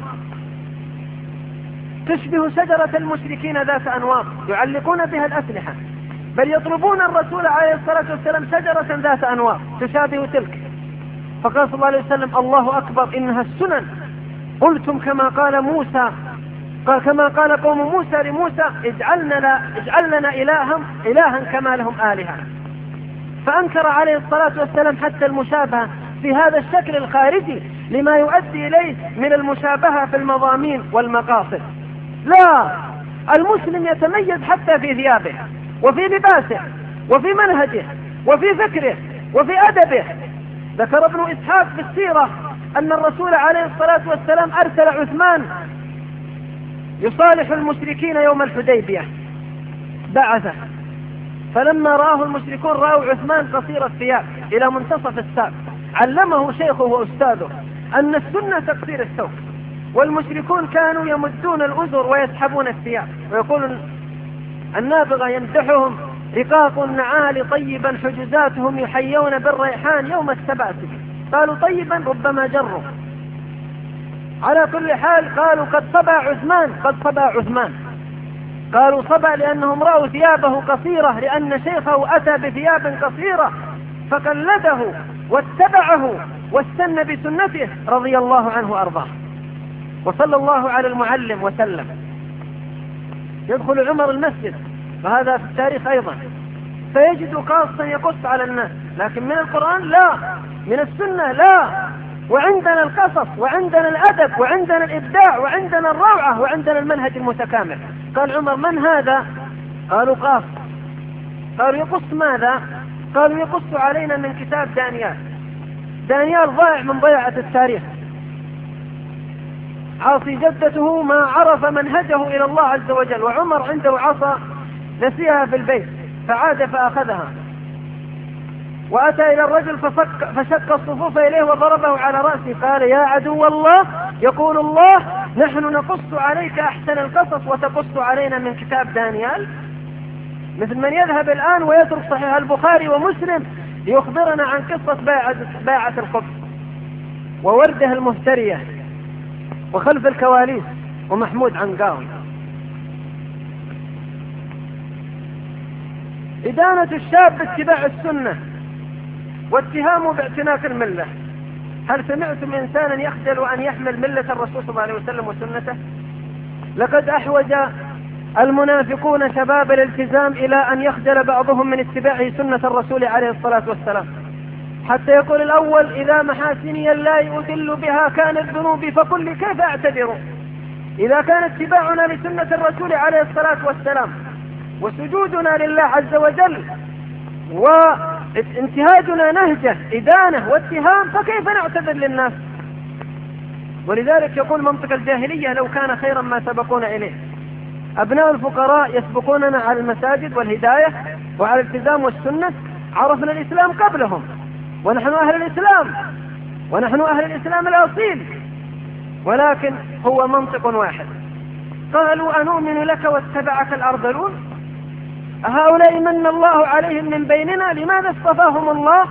تشبه شجرة المشركين ذات أنواط يعلقون بها الأسلحة، بل يطلبون الرسول عليه الصلاة والسلام شجرة ذات أنواط تشابه تلك. فقال صلى الله عليه وسلم: الله أكبر، إنها السنن. قلتم كما قال موسى، كما قال قوم موسى لموسى: اجعل لنا إلها كما لهم آلهة. فأنكر عليه الصلاة والسلام حتى المشابهة في هذا الشكل الخارجي لما يؤدي إليه من المشابهة في المضامين والمقاصد. لا، المسلم يتميز حتى في ثيابه وفي لباسه وفي منهجه وفي فكره وفي أدبه. ذكر ابن إسحاق في السيرة أن الرسول عليه الصلاة والسلام أرسل عثمان يصالح المشركين يوم الحديبية، بعثه، فلما رآه المشركون رأوا عثمان قصير الثياب إلى منتصف الساق، علمه شيخه وأستاذه أن السنة تقصير الثوب، والمشركون كانوا يمدون الأزر ويسحبون الثياب، ويقول النابغة يمدحهم: رقاق النعال طيبا حجزاتهم يحيون بالريحان يوم السباسل. قالوا طيبا، ربما جروا. على كل حال قالوا قد صبا عثمان، قد صبا عثمان. قالوا صبا لأنهم رأوا ثيابه قصيرة، لأن شيخه أتى بثياب قصيرة فقلده واتبعه واستنى بسنته رضي الله عنه وأرضاه. وصلى الله على المعلم وسلم. يدخل عمر المسجد، وهذا في التاريخ أيضا، فيجد قاصا يقص على الناس، لكن من القرآن لا، من السنة لا. وعندنا القصص وعندنا الأدب وعندنا الإبداع وعندنا الروعة وعندنا المنهج المتكامل. قال عمر: من هذا؟ قالوا: قاص. قالوا: يقص ماذا؟ قالوا: يقص علينا من كتاب دانيال. دانيال ضائع من ضيعة التاريخ، عاصي جدته ما عرف منهجه إلى الله عز وجل. وعمر عنده عصا نسيها في البيت فعاد فأخذها، وأتى إلى الرجل فشق الصفوف إليه وضربه على رأسه. قال: يا عدو الله، يقول الله: نحن نقص عليك أحسن القصص وتقص علينا من كتاب دانيال. مثل من يذهب الآن ويترك صحيح البخاري ومسلم ليخبرنا عن قصة بيعة الخبز وورده المفترية وخلف الكواليس ومحمود عنقاوي. إدانة الشاب باتباع السنة واتهامه باعتناق الملة. هل سمعتم إنسانا يخجل أن يحمل ملة الرسول صلى الله عليه وسلم وسنته؟ لقد أحوج المنافقون شباب الالتزام إلى أن يخجل بعضهم من اتباع سنة الرسول عليه الصلاة والسلام، حتى يقول الأول: إذا محاسني لا أدل بها كانت ذنوبي فقل كيف أعتذر. إذا كان اتباعنا لسنة الرسول عليه الصلاة والسلام وسجودنا لله عز وجل وانتهاجنا نهجه إدانة واتهام، فكيف نعتذر للناس؟ ولذلك يقول منطق الجاهلية: لو كان خيرا ما سبقونا إليه. أبناء الفقراء يسبقوننا على المساجد والهداية وعلى الالتزام والسنة، عرفنا الإسلام قبلهم، ونحن أهل الإسلام، ونحن أهل الإسلام الأصيل، ولكن هو منطق واحد. قالوا: أنؤمن لك واتبعك الأرذلون؟ أهؤلاء من الله عليهم من بيننا؟ لماذا اصطفاهم الله؟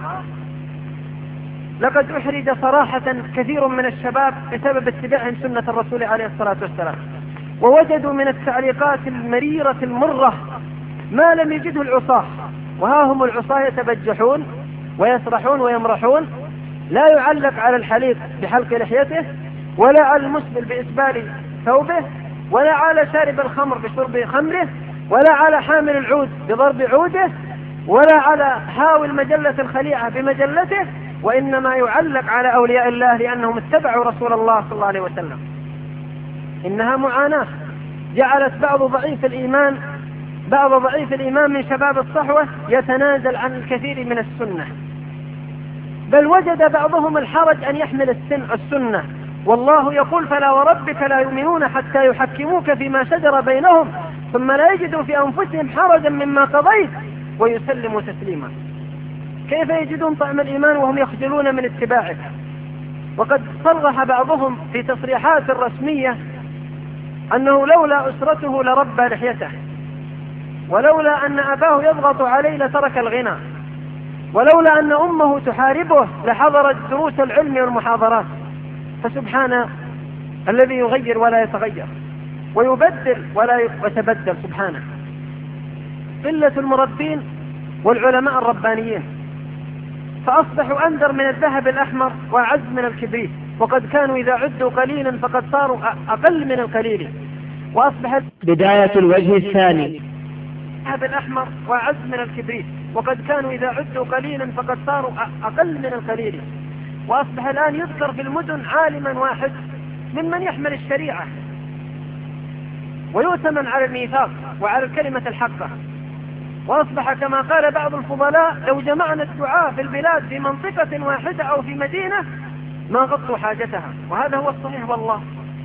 لقد أحرج صراحة كثير من الشباب بسبب اتباعهم سنة الرسول عليه الصلاة والسلام، ووجدوا من التعليقات المريرة المرة ما لم يجده العصاة. وها هم العصاة يتبجحون ويسرحون ويمرحون، لا يعلق على الحليق بحلق لحيته، ولا على المسبل بإسبال ثوبه، ولا على شارب الخمر بشرب خمره، ولا على حامل العود بضرب عوده، ولا على حاول مجلة الخليعة بمجلته، وإنما يعلق على أولياء الله لأنهم اتبعوا رسول الله صلى الله عليه وسلم. إنها معاناة جعلت بعض ضعيف الإيمان من شباب الصحوة يتنازل عن الكثير من السنة، بل وجد بعضهم الحرج أن يحمل السنة. والله يقول: فلا وربك لا يؤمنون حتى يحكموك فيما شجر بينهم ثم لا يجدوا في أنفسهم حرجا مما قضيت ويسلموا تسليما. كيف يجدون طعم الإيمان وهم يخجلون من اتباعك؟ وقد صرح بعضهم في تصريحات رسمية أنه لولا أسرته لربى لحيته، ولولا أن أباه يضغط عليه لترك الغنى، ولولا أن أمه تحاربه لحضرت دروس العلم والمحاضرات. فسبحان الذي يغير ولا يتغير، ويبدل ولا يتبدل سبحانه. قلة المربين والعلماء الربانيين، فأصبحوا أندر من الذهب الأحمر وأعز من الكبريت، وقد كانوا إذا عدوا قليلا فقد صاروا أقل من القليل. وأصبحت بداية الوجه الثاني الذهب الأحمر وأعز من الكبريت، وقد كانوا إذا عدوا قليلا فقد صاروا أقل من القليل. وأصبح الآن يذكر في المدن عالما واحد ممن يحمل الشريعة ويؤتمن على الميثاق وعلى الكلمة الحقة. وأصبح كما قال بعض الفضلاء لو جمعنا الدعاء في البلاد في منطقة واحدة أو في مدينة ما غطوا حاجتها، وهذا هو الصحيح والله.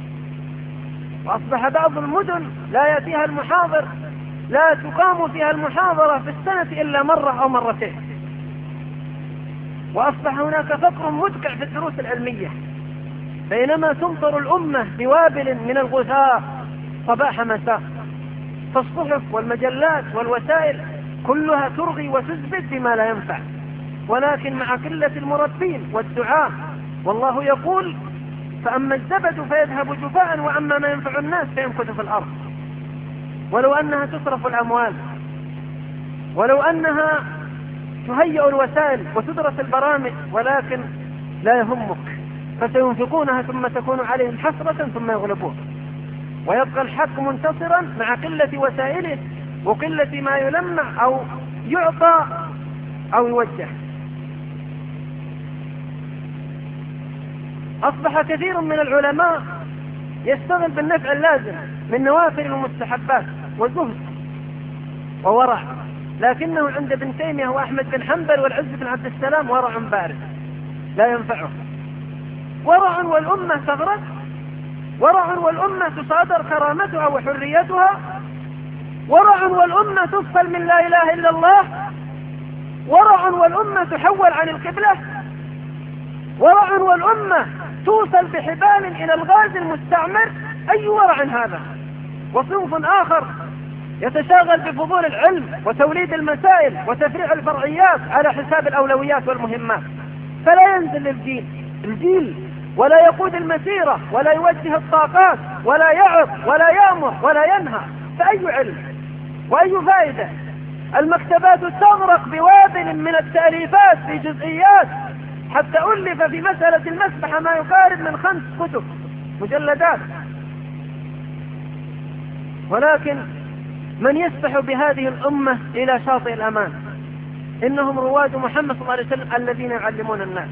وأصبح بعض المدن لا يأتيها المحاضر، لا تقام فيها المحاضرة في السنة إلا مرة أو مرتين. وأصبح هناك فقر مدقع في الدروس العلمية، بينما تمطر الأمة بوابل من الغثاء صباح مساء. فالصحف والمجلات والوسائل كلها ترغي وتثبت بما لا ينفع، ولكن مع قلة المربين والدعاء. والله يقول فأما الزبد فيذهب جفاء وأما ما ينفع الناس فيمكث في الأرض. ولو أنها تصرف الأموال، ولو أنها تهيئ الوسائل وتدرس البرامج، ولكن لا يهمك، فسينفقونها ثم تكون عليهم حسرة ثم يغلبون، ويبقى الحق منتصرا مع قلة وسائله وقلة ما يلمع أو يعطى أو يوجه. أصبح كثير من العلماء يشتغل بالنفع اللازم من نوافل المستحبات وزهد وورع، لكنه عند ابن تيمية وأحمد بن حنبل والعز بن عبد السلام ورع بارد لا ينفعه. ورع والأمة تغرق، ورع والأمة تصادر كرامتها وحريتها، ورع والأمة تفصل من لا إله إلا الله، ورع والأمة تحول عن القبلة، ورع والأمة توصل بحبال إلى الغاز المستعمر. أي ورع هذا؟ وصنف آخر يتشاغل بفضول العلم وتوليد المسائل وتفريع الفرعيات على حساب الأولويات والمهمات، فلا ينزل الجيل ولا يقود المسيرة ولا يوجه الطاقات ولا يعظ ولا يأمر ولا ينهى. فأي علم وأي فائدة؟ المكتبات تغرق بوابل من التأليفات في جزئيات، حتى ألف في مسألة المسبحة ما يقارب من 5 كتب مجلدات. ولكن من يسبح بهذه الأمة إلى شاطئ الأمان إنهم رواد محمد صلى الله عليه وسلم الذين يعلمون الناس.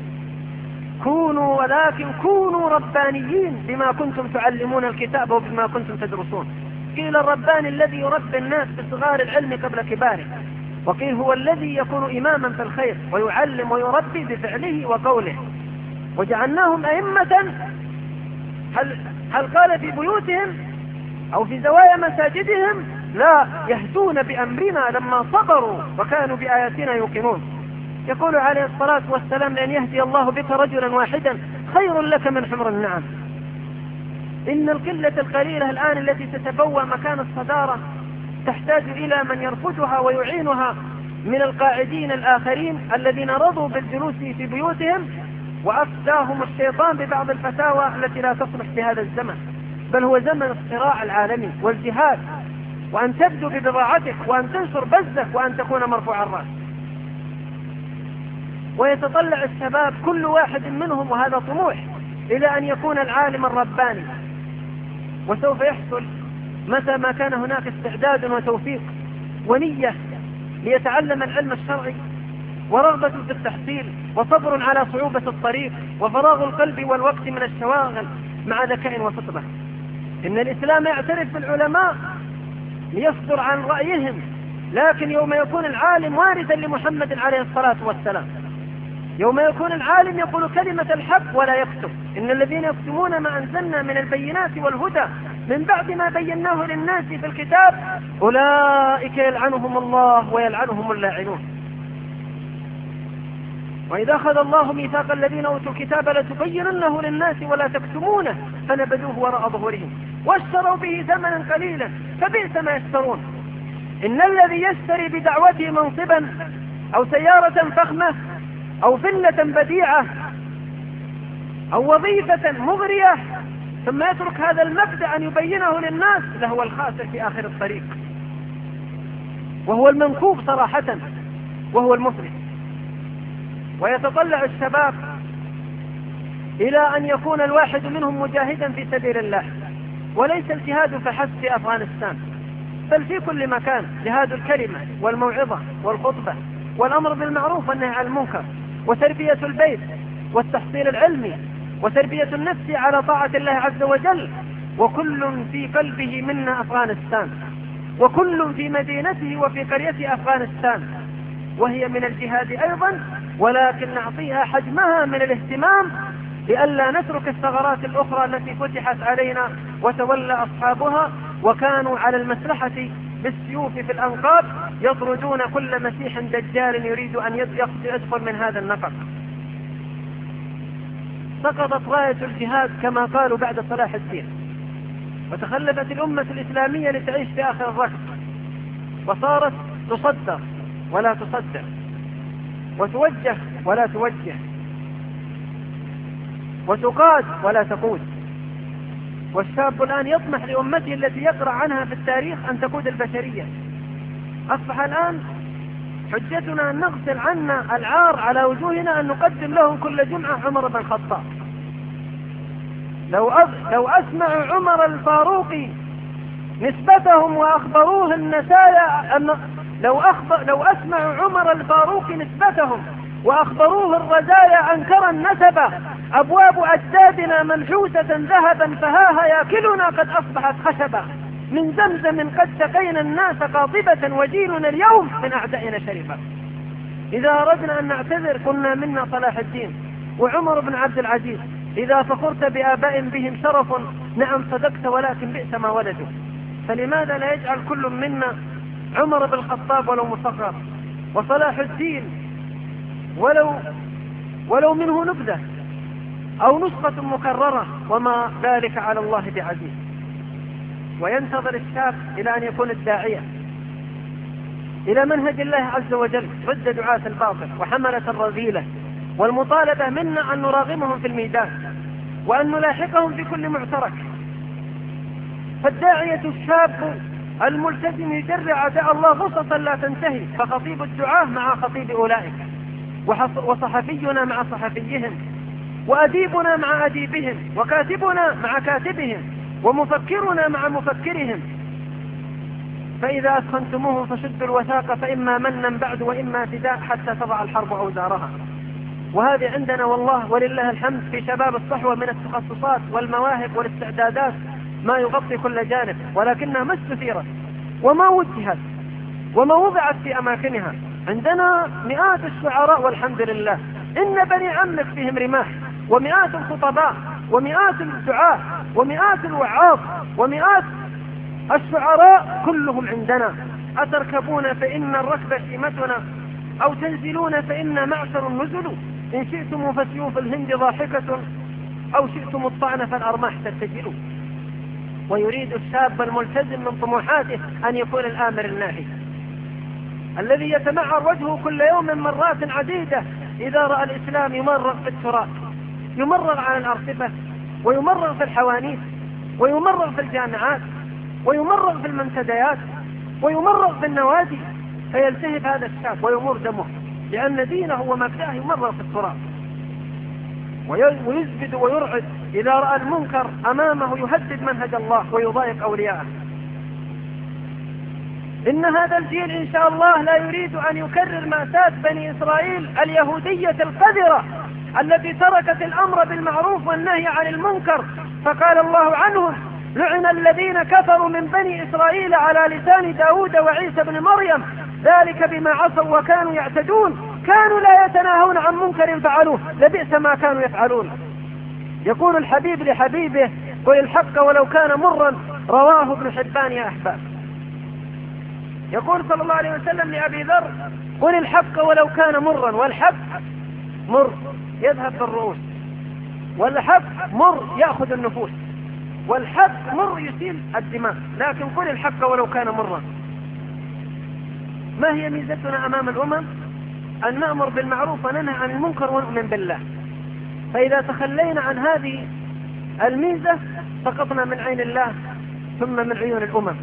ولكن كونوا ربانيين بما كنتم تعلمون الكتاب وبما كنتم تدرسون. قيل الرباني الذي يربي الناس بصغار العلم قبل كباره، وقيل هو الذي يكون إماما في الخير ويعلم ويربي بفعله وقوله. وجعلناهم أئمة، هل قال في بيوتهم أو في زوايا مساجدهم؟ لا، يهدون بأمرنا لما صبروا وكانوا بآياتنا يوقنون. يقول عليه الصلاة والسلام لأن يهدي الله بك رجلا واحدا خير لك من حمر النعم. إن القلة القليلة الآن التي تتبوى مكان الصدارة تحتاج إلى من يرفضها ويعينها من القاعدين الآخرين الذين رضوا بالجلوس في بيوتهم، وأفتاهم الشيطان ببعض الفتاوى التي لا تصلح في هذا الزمن، بل هو زمن الصراع العالمي والجهاد، وأن تبدو ببضاعتك وأن تنشر بزك وأن تكون مرفوع الرأس. ويتطلع الشباب كل واحد منهم، وهذا طموح، إلى أن يكون العالم الرباني. وسوف يحصل متى ما كان هناك استعداد وتوفيق ونية ليتعلم العلم الشرعي، ورغبة في التحصيل، وصبر على صعوبة الطريق، وفراغ القلب والوقت من الشواغل مع ذكاء وفطنة. إن الإسلام يعترف بالعلماء ليصدر عن رأيهم، لكن يوم يكون العالم وارثا لمحمد عليه الصلاة والسلام، يوم يكون العالم يقول كلمة الحق ولا يكتب. إن الذين يكتمون ما أنزلنا من البينات والهدى من بعد ما بيناه للناس في الكتاب أولئك يلعنهم الله ويلعنهم اللاعنون. وإذا أخذ الله ميثاق الذين أوتوا الكتاب لتبيننه للناس ولا تكتمونه فنبذوه وراء ظهورهم واشتروا به ثمنا قليلا فبئس ما يشترون. إن الذي يشتري بدعوته منصبا أو سيارة فخمة أو فلة بديعة أو وظيفة مغرية، ثم يترك هذا المبدأ أن يبينه للناس، لهو الخاسر في آخر الطريق، وهو المنكوب صراحة، وهو المفلس. ويتطلع الشباب إلى أن يكون الواحد منهم مجاهدا في سبيل الله، وليس الجهاد فحسب في أفغانستان، بل في كل مكان، جهاد الكلمة والموعظة والخطبة والأمر بالمعروف والنهي عن المنكر، وتربية البيت والتحصيل العلمي، وتربية النفس على طاعة الله عز وجل. وكل في قلبه منا أفغانستان، وكل في مدينته وفي قريته أفغانستان، وهي من الجهاد أيضا، ولكن نعطيها حجمها من الاهتمام لئلا نترك الثغرات الأخرى التي فتحت علينا وتولى أصحابها وكانوا على المسلحة بالسيوف في الأنقاب يطردون كل مسيح دجال يريد أن يدخل من هذا النفق. سقطت راية الجهاد كما قالوا بعد صلاح الدين، وتخلفت الأمة الإسلامية لتعيش في آخر الركب، وصارت تصدر ولا تصدر، وتوجه ولا توجه، وتقاد ولا تقود. والشاب الآن يطمح لأمته التي يقرأ عنها في التاريخ أن تقود البشرية. أصبح الآن حجتنا أن نغسل عنا العار على وجوهنا أن نقدم لهم كل جمعة عمر بن الخطاب. لو أسمع عمر الفاروق نسبتهم وأخبروه النسايا لو أسمع عمر الفاروق نسبتهم وأخبروه الرزايا أنكر النسب، أبواب أجدادنا منحوسة ذهبا فهاها ياكلنا قد أصبحت خشبا، من زمزم قد سقينا الناس قاطبة وجيلنا اليوم من أعدائنا شرفا. إذا أردنا أن نعتذر قلنا منا صلاح الدين وعمر بن عبد العزيز، إذا فخرت بآباء بهم شرف نعم صدقت ولكن بئس ما ولدوا. فلماذا لا يجعل كل منا عمر بن الخطاب ولو مصغر، وصلاح الدين ولو منه نبذة أو نسخة مكررة، وما ذلك على الله بعزيز. وينتظر الشاب إلى أن يكون الداعية إلى منهج الله عز وجل ضد دعاة الباطل وحملة الرذيلة، والمطالبة منا أن نراغمهم في الميدان وأن نلاحقهم في كل معترك. فالداعية الشاب الملتزم يجرع داء الله غصصا لا تنتهي، فخطيب الدعاة مع خطيب أولئك، وصحفينا مع صحفيهم، وأديبنا مع أديبهم، وكاتبنا مع كاتبهم، ومفكرنا مع مفكرهم. فإذا أثخنتموه فشدوا الوثاق، فإما منا بعد وإما فداء حتى تضع الحرب أوزارها. وهذه عندنا والله ولله الحمد في شباب الصحوة من التخصصات والمواهب والاستعدادات ما يغطي كل جانب، ولكنها ما استثيرت وما وجهت وما وضعت في أماكنها. عندنا مئات الشعراء والحمد لله، إن بني عمك فيهم رماح، ومئات الخطباء، ومئات الدعاة، ومئات الوعاظ، ومئات الشعراء كلهم عندنا. أتركبون فإن الركب شيمتنا، أو تنزلون فإن معشر النزل، إن شئتم فسيوف الهند ضاحكة، أو شئتم الطعن فالأرماح ترتجل. ويريد الشاب الملتزم من طموحاته أن يكون الآمر الناهي الذي يتمعر وجهه كل يوم مرات عديدة إذا رأى الإسلام يمرغ في التراب، يمرغ على الأرصفة، ويمرغ في الحوانيت، ويمرغ في الجامعات، ويمرغ في المنتديات، ويمرغ في النوادي، فيلتهب هذا الشاب ويمر دمه، لأن دينه ومبدأه يمرغ في التراب. ويزبد ويرعد إذا رأى المنكر أمامه يهدد منهج الله ويضايق أولياءه. إن هذا الجيل إن شاء الله لا يريد أن يكرر مأساة بني إسرائيل اليهودية القذرة التي تركت الأمر بالمعروف والنهي عن المنكر، فقال الله عنهم: لعن الذين كفروا من بني إسرائيل على لسان داود وعيسى بن مريم، ذلك بما عصوا وكانوا يعتدون، كانوا لا يتناهون عن منكر فعلوه، لبئس ما كانوا يفعلون. يقول الحبيب لحبيبه: قل الحق ولو كان مرا، رواه ابن حبان يا أحباب. يقول صلى الله عليه وسلم لأبي ذر: قل الحق ولو كان مرا، والحق مر يذهب بالرؤوس، والحق مر يأخذ النفوس، والحق مر يسيل الدماء، لكن قل الحق ولو كان مرا. ما هي ميزتنا أمام الأمم؟ أن نأمر بالمعروف وننهى عن المنكر ونؤمن بالله. فإذا تخلينا عن هذه الميزة سقطنا من عين الله ثم من عيون الأمم.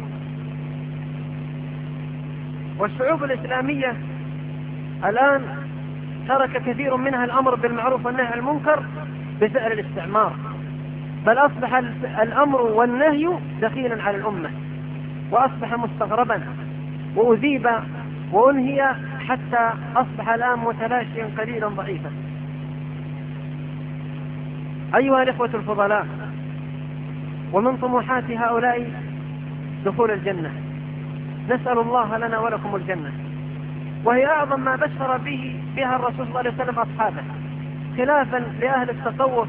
والشعوب الإسلامية الآن ترك كثير منها الأمر بالمعروف والنهي عن المنكر بفعل الاستعمار، بل أصبح الأمر والنهي دخيلا على الأمة، وأصبح مستغربا وأذيب وأنهي حتى أصبح الآن متلاشيا قليلا ضعيفا. أيها الإخوة الفضلاء، ومن طموحات هؤلاء دخول الجنة، نسأل الله لنا ولكم الجنة، وهي أعظم ما بشر بها الرسول صلى الله عليه وسلم أصحابه، خلافا لأهل التصوف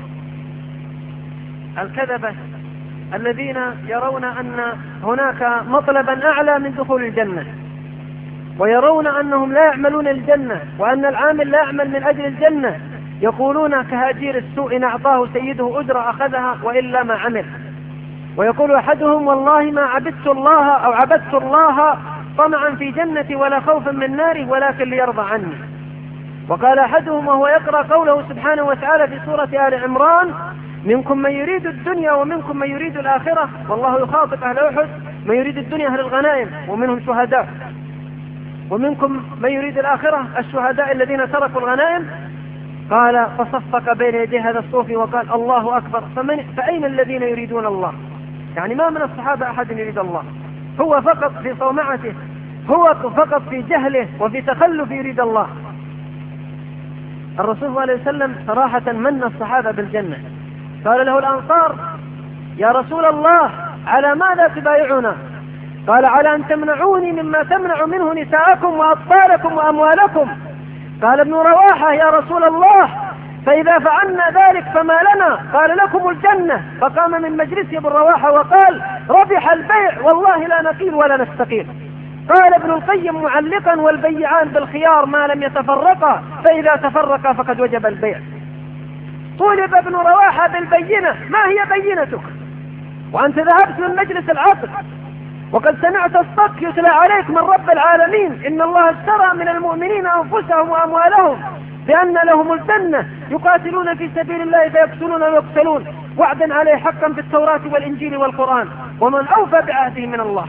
الكذبة الذين يرون أن هناك مطلبا أعلى من دخول الجنة، ويرون أنهم لا يعملون الجنة، وأن العامل لا يعمل من أجل الجنة. يقولون كهاجير السوء إن أعطاه سيده أجرة أخذها وإلا ما عمل. ويقول أحدهم والله ما عبدت الله طمعا في جنتي ولا خوفا من ناره ولكن ليرضى عني. وقال أحدهم وهو يقرأ قوله سبحانه وتعالى في سورة آل عمران منكم من يريد الدنيا ومنكم من يريد الآخرة، والله يخاطب أهل أحد من يريد الدنيا أهل الغنائم ومنهم شهداء، ومنكم من يريد الآخرة الشهداء الذين تركوا الغنائم. قال فصفق بين يدي هذا الصوفي وقال الله أكبر، فأين الذين يريدون الله؟ يعني ما من الصحابة أحد يريد الله، هو فقط في صومعته، هو فقط في جهله وفي تخلف يريد الله. الرسول صلى الله عليه وسلم صراحة من الصحابة بالجنة. قال له الأنصار يا رسول الله على ماذا تبايعنا؟ قال على أن تمنعوني مما تمنع منه نساءكم وأطفالكم وأموالكم. قال ابن رواحة يا رسول الله فإذا فعلنا ذلك فما لنا؟ قال لكم الجنة. فقام من مجلسه ابن رواحة وقال ربح البيع والله لا نقيل ولا نستقيل. قال ابن القيم معلقا والبيعان بالخيار ما لم يتفرقا، فإذا تفرقا فقد وجب البيع. طولب ابن رواحة بالبينة، ما هي بينتك وأنت ذهبت من مجلس العقد وقد سمعت الصك يتلى عليك من رب العالمين إن الله اشترى من المؤمنين أنفسهم وأموالهم بأن لهم الجنة يقاتلون في سبيل الله فيقتلون ويقتلون وعدا عليه حقا في التوراة والإنجيل والقرآن ومن أوفى بعهده من الله.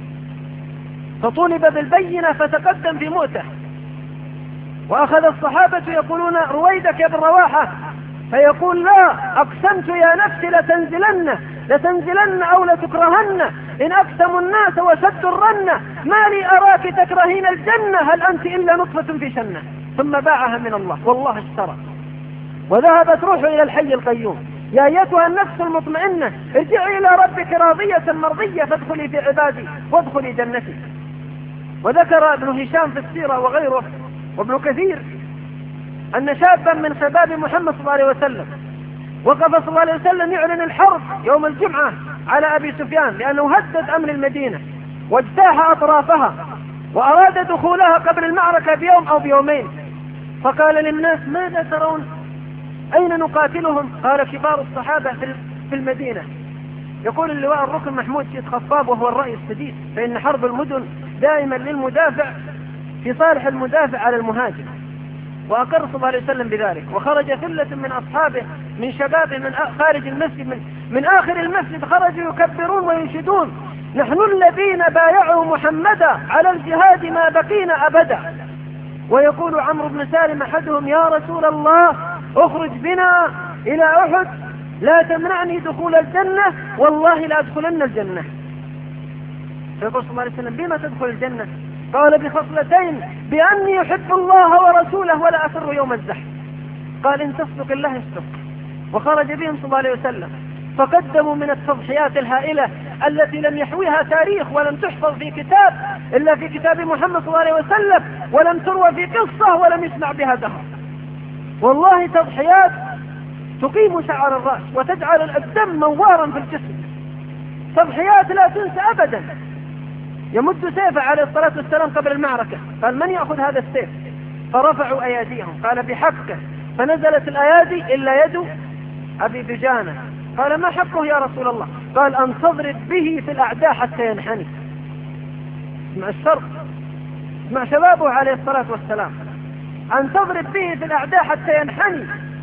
فطولب بالبينة فتقدم في مؤته، وأخذ الصحابة يقولون رويدك يا ابن رواحة، فيقول لا أقسمت يا نفسي لتنزلن أو لتكرهن إن أقسموا الناس وشدوا الرنة ما لي أراك تكرهين الجنة هل أنت إلا نطفة في شنة. ثم باعها من الله والله اشترى، وذهبت روحه إلى الحي القيوم. يا أيتها النفس المطمئنة ارجعي إلى ربك راضية مرضية فادخلي في عبادي وادخلي جنتي. وذكر ابن هشام في السيرة وغيره وابن كثير أن شابا من شباب محمد صلى الله عليه وسلم وقف صلى الله عليه وسلم يعلن الحرب يوم الجمعة على أبي سفيان لأنه هدد أمن المدينة واجتاح أطرافها وأراد دخولها قبل المعركة بيوم أو بيومين. فقال للناس ماذا ترون؟ أين نقاتلهم؟ قال كبار الصحابة في المدينة. يقول اللواء الركن محمود شيخ خطاب وهو الرأي السديد فإن حرب المدن دائما للمدافع في صالح المدافع على المهاجم، وأقر صلى الله عليه وسلم بذلك. وخرج ثلة من أصحابه من شبابه من خارج المسجد من آخر المسجد خرجوا يكبرون وينشدون نحن الذين بايعوا محمدا على الجهاد ما بقينا أبدا. ويقول عمرو بن سالم أحدهم يا رسول الله اخرج بنا إلى أحد لا تمنعني دخول الجنة والله لا أدخلن الجنة. فيقول صلى الله عليه وسلم بما تدخل الجنة؟ قال بخصلتين بأني يحب الله ورسوله ولا أفر يوم الزحف. قال إن تصدق الله يصدق. وخرج بهم صلى الله عليه وسلم فقدموا من التضحيات الهائلة التي لم يحويها تاريخ ولم تحفظ في كتاب إلا في كتاب محمد صلى الله عليه وسلم ولم تروى في قصة ولم يسمع بها دهر. والله تضحيات تقيم شعر الرأس وتجعل الدم موارا في الجسم، تضحيات لا تنسى أبدا. يمد سيفه عليه الصلاة والسلام قبل المعركة قال من يأخذ هذا السيف؟ فرفعوا أياديهم قال بحقه، فنزلت الأيادي إلا يد أبي دجانة. قال ما حقه يا رسول الله؟ قال أن تضرب به في الأعداء حتى ينحني. اسمع الشرق، اسمع شبابه عليه الصلاة والسلام. أن تضرب به في الأعداء حتى ينحني.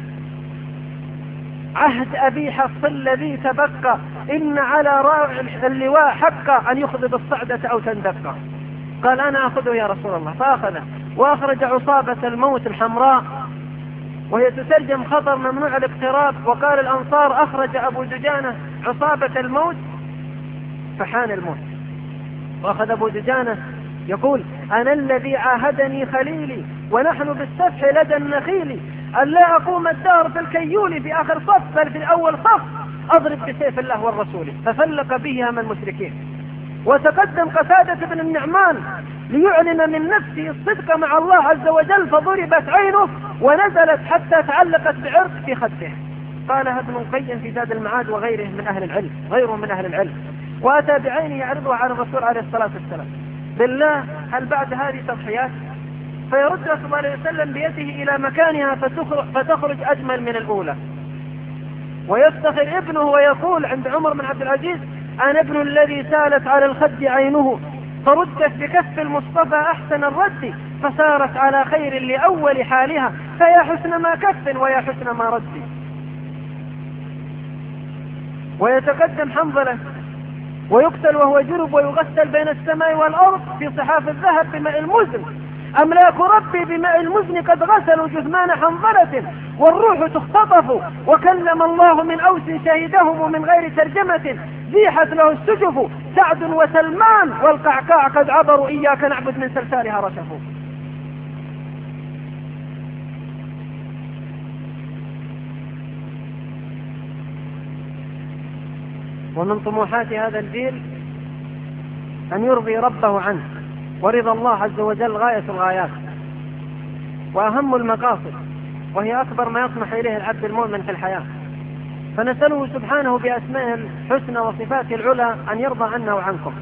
عهد أبي حفص الذي تبقى إن على راعي اللواء حقا أن يخضب الصعدة أو تندق. قال أنا أخذه يا رسول الله، فأخذه وأخرج عصابة الموت الحمراء وهي تترجم خطر ممنوع الاقتراب. وقال الأنصار أخرج أبو دجانة عصابة الموت فحان الموت. وأخذ أبو دجانة يقول أنا الذي عاهدني خليلي ونحن بالسفح لدى النخيل أن لا أقوم الدار في الكيول في آخر صف بل في أول صف أضرب بسيف الله والرسول. ففلق به هم المشركين. وتقدم قتادة بن النعمان ليعلن من نفسه الصدق مع الله عز وجل فضربت عينه ونزلت حتى تعلقت بعرق في خده. قالها ابن القيم في زاد المعاد وغيره من أهل العلم. وأتى بعينه يعرضها على الرسول عليه الصلاة والسلام. بالله هل بعد هذه تضحيات؟ فيرد صلى الله عليه وسلم بيده إلى مكانها فتخرج أجمل من الأولى. ويفتخر ابنه ويقول عند عمر بن عبد العزيز أنا ابن الذي سالت على الخد عينه فردت بكف المصطفى أحسن الرد فسارت على خير لأول حالها فيا حسن ما كف ويا حسن ما رد. ويتقدم حنظلة ويقتل وهو جرب ويغسل بين السماء والأرض في صحاف الذهب بماء المزن. أملاك ربي بماء المزن قد غسلوا جثمان حنظلة والروح تختطف وكلم الله من أوس شهدهم من غير ترجمة زيحت له السجف سعد وسلمان والقعقاع قد عبروا إياك نعبد من سلسالها رشفوا. ومن طموحات هذا الجيل أن يرضي ربه عنه، ورضا الله عز وجل غاية الغايات وأهم المقاصد، وهي أكبر ما يطمح إليه العبد المؤمن في الحياة. فنسأله سبحانه بأسمائه الحسنى وصفاته العلى أن يرضى عنا وعنكم.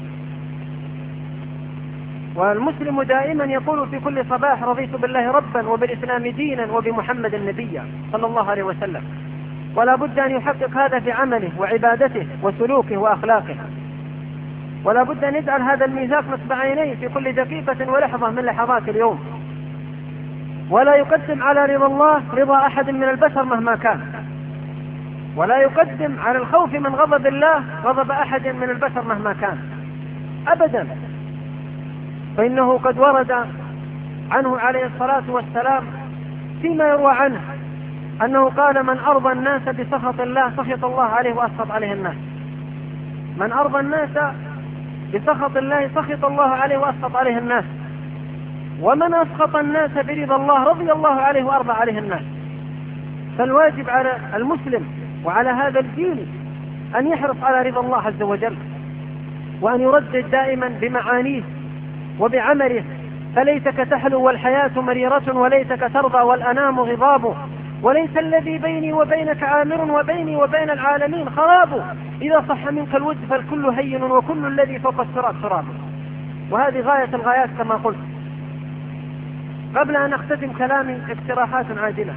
والمسلم دائما يقول في كل صباح رضيت بالله ربا وبالإسلام دينا وبمحمد نبيا صلى الله عليه وسلم. ولا بد أن يحقق هذا في عمله وعبادته وسلوكه وأخلاقه. ولا بد أن يجعل هذا الميثاق نصب عينيه في كل دقيقة ولحظة من لحظات اليوم. ولا يقدم على رضا الله رضا أحد من البشر مهما كان. ولا يقدم على الخوف من غضب الله غضب أحد من البشر مهما كان أبدا. فإنه قد ورد عنه عليه الصلاة والسلام فيما يروى عنه أنه قال من أرضى الناس بسخط الله سخط الله عليه وأسخط عليه الناس. من أرضى الناس بسخط الله سخط الله عليه وأسخط عليه الناس. ومن أسخط الناس برضا الله رضي الله عليه وأرضى عليه الناس. فالواجب على المسلم وعلى هذا الدين أن يحرص على رضا الله عز وجل، وأن يردد دائما بمعانيه وبعمله فليتك تحلو والحياة مريرة وليتك ترضى والأنام غضاب وليس الذي بيني وبينك عامر وبيني وبين العالمين خراب إذا صح منك الود فالكل هين وكل الذي فوق التراب تراب. وهذه غاية الغايات كما قلت. قبل أن أختتم كلامي اقتراحات عاجلة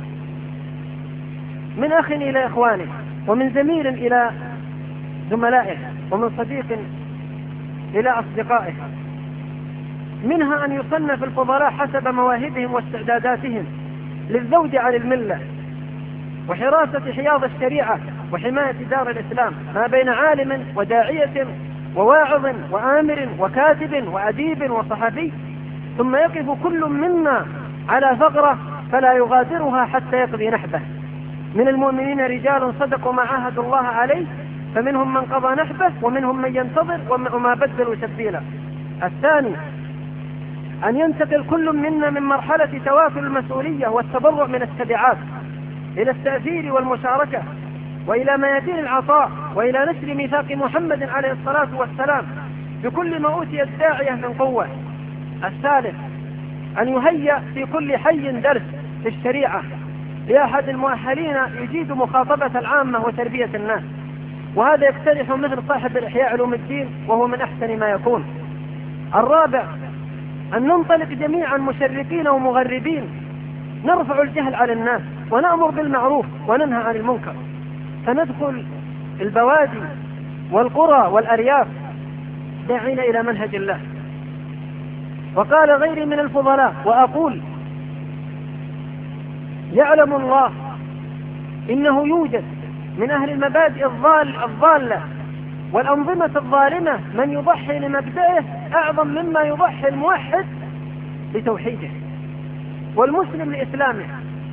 من أخ إلى إخوانه ومن زميل إلى زملائه ومن صديق إلى أصدقائه. منها أن يصنف الفضلاء حسب مواهبهم واستعداداتهم للذود عن الملة وحراسة حياض الشريعة وحماية دار الإسلام ما بين عالم وداعية وواعظ وآمر وكاتب وأديب وصحفي، ثم يقف كل منا على ثغرة فلا يغادرها حتى يقضي نحبه. من المؤمنين رجال صدقوا ما عاهدوا الله عليه فمنهم من قضى نحبه ومنهم من ينتظر وما بدلوا تبديلا. الثاني أن ينتقل كل منا من مرحلة توافل المسؤولية والتبرع من التبعات إلى التأثير والمشاركة وإلى ميادين العطاء وإلى نشر ميثاق محمد عليه الصلاة والسلام بكل ما أوتي الداعية من قوة. الثالث أن يهيأ في كل حي درس في الشريعة لأحد المؤهلين يجيد مخاطبة العامة وتربية الناس، وهذا يقترح مثل صاحب الإحياء علوم الدين وهو من أحسن ما يكون. الرابع أن ننطلق جميعا مشرقين ومغربين نرفع الجهل على الناس ونأمر بالمعروف وننهى عن المنكر، فندخل البوادي والقرى والأرياف داعين إلى منهج الله. وقال غيري من الفضلاء وأقول يعلم الله إنه يوجد من أهل المبادئ الضالة والأنظمة الظالمة من يضحي لمبدئه أعظم مما يضحي الموحد لتوحيده والمسلم لإسلامه.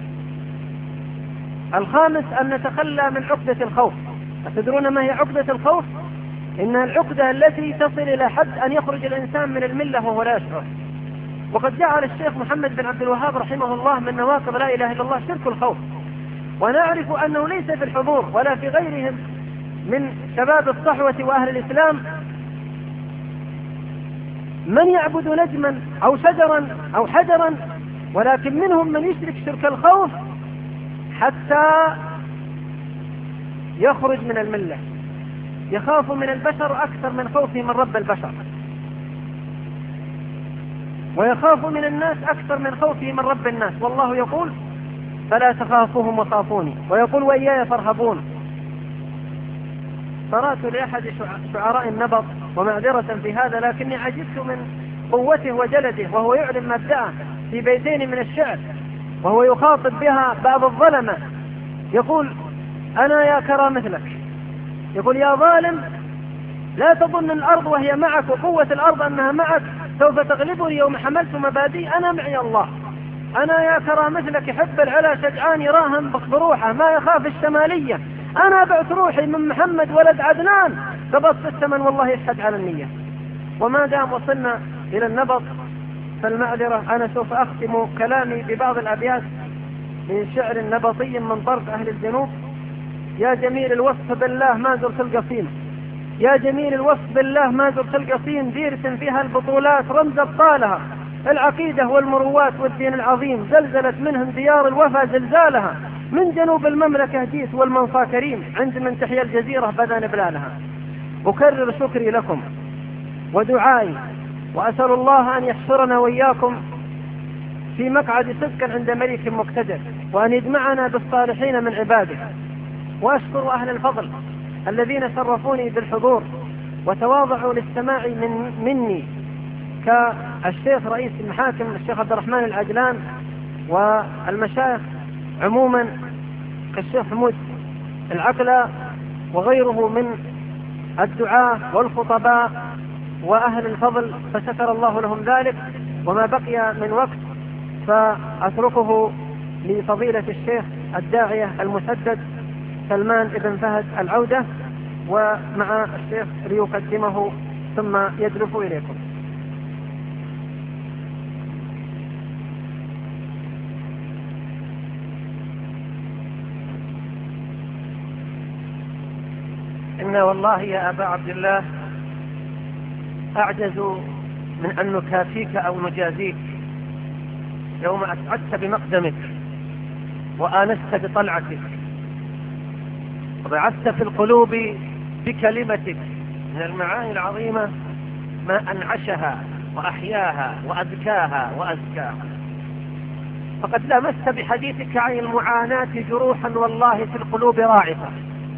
الخامس أن نتخلى من عقدة الخوف. أتدرون ما هي عقدة الخوف؟ إنها العقدة التي تصل إلى حد أن يخرج الإنسان من الملة وهو لا يشعر. وقد جعل الشيخ محمد بن عبد الوهاب رحمه الله من نواقض لا إله إلا الله شرك الخوف. ونعرف أنه ليس في الحضور ولا في غيرهم من شباب الصحوة وأهل الإسلام من يعبد نجما أو شجرا أو حجرا، ولكن منهم من يشرك شرك الخوف حتى يخرج من الملة، يخاف من البشر أكثر من خوفه من رب البشر، ويخاف من الناس أكثر من خوفه من رب الناس. والله يقول فلا تخافوهم وخافوني، ويقول وإياي فارهبون. قرأت لأحد شعراء النبط ومعذرة في هذا، لكني عجبت من قوته وجلده وهو يعلن مبدأه في بيتين من الشعر وهو يخاطب بها بعض الظلمة. يقول أنا يا كرى مثلك، يقول يا ظالم لا تظن الأرض وهي معك وقوة الأرض أنها معك سوف تغلبني يوم حملت مبادئ، أنا معي الله. أنا يا كرى مثلك يحب العلا شجعان يراهم بروحه ما يخاف الشمالية، أنا بعت روحي من محمد ولد عدنان قبضت الثمن والله يشهد على النية. وما دام وصلنا إلى النبض فالمعذرة، أنا سوف أختم كلامي ببعض الأبيات من شعر نبطي من طرف أهل الجنوب. يا جميل الوصف بالله ما زرت القصيم، يا جميل الوصف بالله ما زرت القصيم، ديرة فيها البطولات رمز أبطالها العقيدة والمروات والدين العظيم، زلزلت منهم ديار الوفا زلزالها، من جنوب المملكة جيت والمنصى كريم، عند من تحيا الجزيرة بدا نبلالها. أكرر شكري لكم ودعائي، وأسأل الله أن يحشرنا وإياكم في مقعد صدق عند ملك مقتدر، وأن يجمعنا بالصالحين من عباده. وأشكر أهل الفضل الذين شرفوني بالحضور وتواضعوا للسماع مني كالشيخ رئيس المحاكم الشيخ عبد الرحمن العجلان، والمشايخ عموما كالشيخ حمود العقلة وغيره من الدعاة والخطباء وأهل الفضل، فشكر الله لهم ذلك. وما بقي من وقت فأتركه لفضيلة الشيخ الداعية المسدد سلمان بن فهد العودة، ومع الشيخ ليقدمه ثم يدلف إليكم. إن والله يا أبا عبد الله أعجز من أن نكافيك أو نجازيك يوم أسعدت بمقدمك وآنست بطلعتك وبعثت في القلوب بكلمتك من المعاني العظيمة ما أنعشها وأحياها وأذكاها وأزكاها. فقد لمست بحديثك عن المعاناة جروحا والله في القلوب راعفة،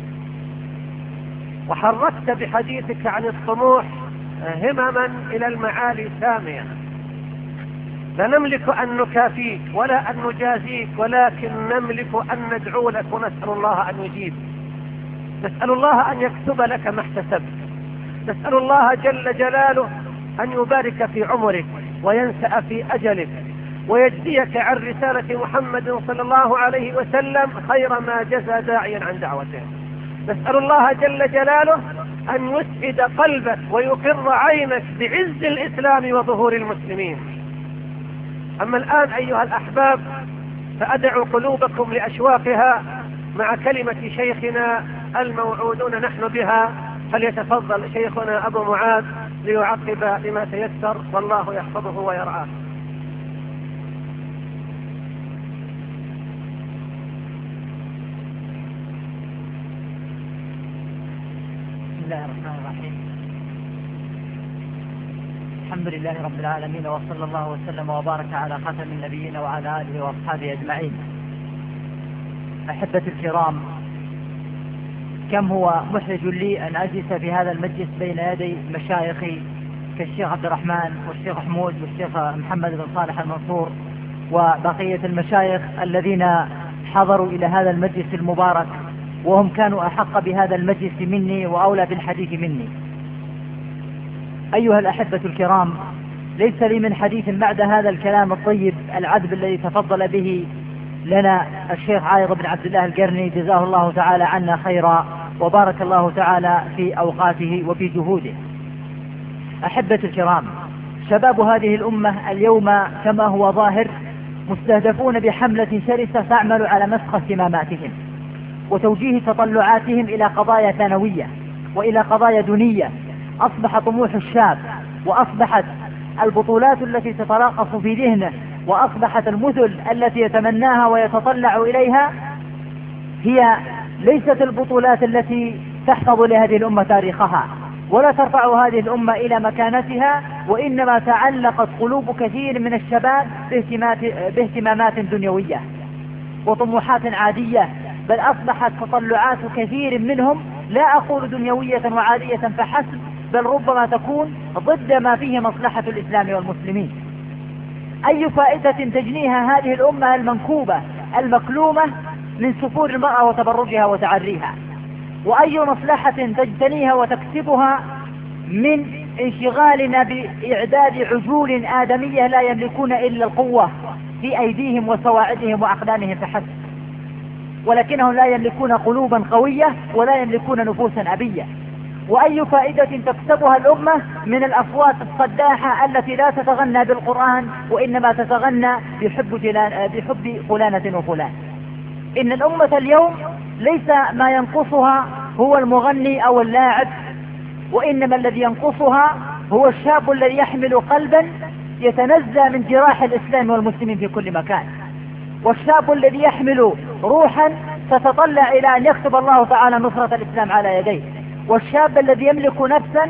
وحركت بحديثك عن الطموح همما إلى المعالي سامية. لا نملك أن نكافيك ولا أن نجازيك، ولكن نملك أن ندعو لك ونسأل الله أن يجيب. نسأل الله أن يكتب لك ما احتسبت، نسأل الله جل جلاله أن يبارك في عمرك وينسأ في أجلك ويجزيك عن رسالة محمد صلى الله عليه وسلم خير ما جزى داعيا عن دعوته. نسأل الله جل جلاله أن يسعد قلبك ويقر عينك بعز الإسلام وظهور المسلمين. أما الآن أيها الأحباب فأدعو قلوبكم لأشواقها مع كلمة شيخنا الموعودون نحن بها، فليتفضل شيخنا أبو معاذ ليعقب بما تيسر، والله يحفظه ويرعاه. بسم الله الرحمن الرحيم. الحمد لله رب العالمين، وصلى الله وسلم وبارك على خاتم النبيين وعلى آله وأصحابه أجمعين. أحبتي الكرام، كم هو محرج لي أن أجلس في هذا المجلس بين يدي مشايخي كالشيخ عبد الرحمن والشيخ حمود والشيخ محمد بن صالح المنصور وبقية المشايخ الذين حضروا إلى هذا المجلس المبارك، وهم كانوا أحق بهذا المجلس مني وأولى بالحديث مني. أيها الأحبة الكرام، ليس لي من حديث بعد هذا الكلام الطيب العذب الذي تفضل به لنا الشيخ عايض بن عبد الله القرني، جزاه الله تعالى عنا خيرا وبارك الله تعالى في أوقاته وفي جهوده. أحبة الكرام، شباب هذه الأمة اليوم كما هو ظاهر مستهدفون بحملة شرسة تعمل على مسخ اهتماماتهم وتوجيه تطلعاتهم إلى قضايا ثانوية وإلى قضايا دنية. أصبح طموح الشاب وأصبحت البطولات التي تتراقص في ذهنه وأصبحت المثل التي يتمناها ويتطلع إليها هي ليست البطولات التي تحفظ لهذه الأمة تاريخها ولا ترفع هذه الأمة إلى مكانتها، وإنما تعلقت قلوب كثير من الشباب باهتمامات دنيوية وطموحات عادية، بل أصبحت تطلعات كثير منهم لا أقول دنيوية وعادية فحسب، بل ربما تكون ضد ما فيه مصلحة الإسلام والمسلمين. أي فائدة تجنيها هذه الأمة المنكوبة المكلومة من سفور المرأة وتبرجها وتعريها؟ وأي مصلحة تجتنيها وتكسبها من انشغالنا بإعداد عجول آدمية لا يملكون إلا القوة في أيديهم وسواعدهم وأقدامهم فحسب، ولكنهم لا يملكون قلوبا قوية ولا يملكون نفوسا أبية؟ وأي فائدة تكسبها الأمة من الأصوات الصداحة التي لا تتغنى بالقرآن وإنما تتغنى بحب فلانة وفلان؟ إن الأمة اليوم ليس ما ينقصها هو المغني أو اللاعب، وإنما الذي ينقصها هو الشاب الذي يحمل قلبا يتنزى من جراح الإسلام والمسلمين في كل مكان، والشاب الذي يحمل روحا تتطلع إلى أن يكتب الله تعالى نصرة الإسلام على يديه، والشاب الذي يملك نفسا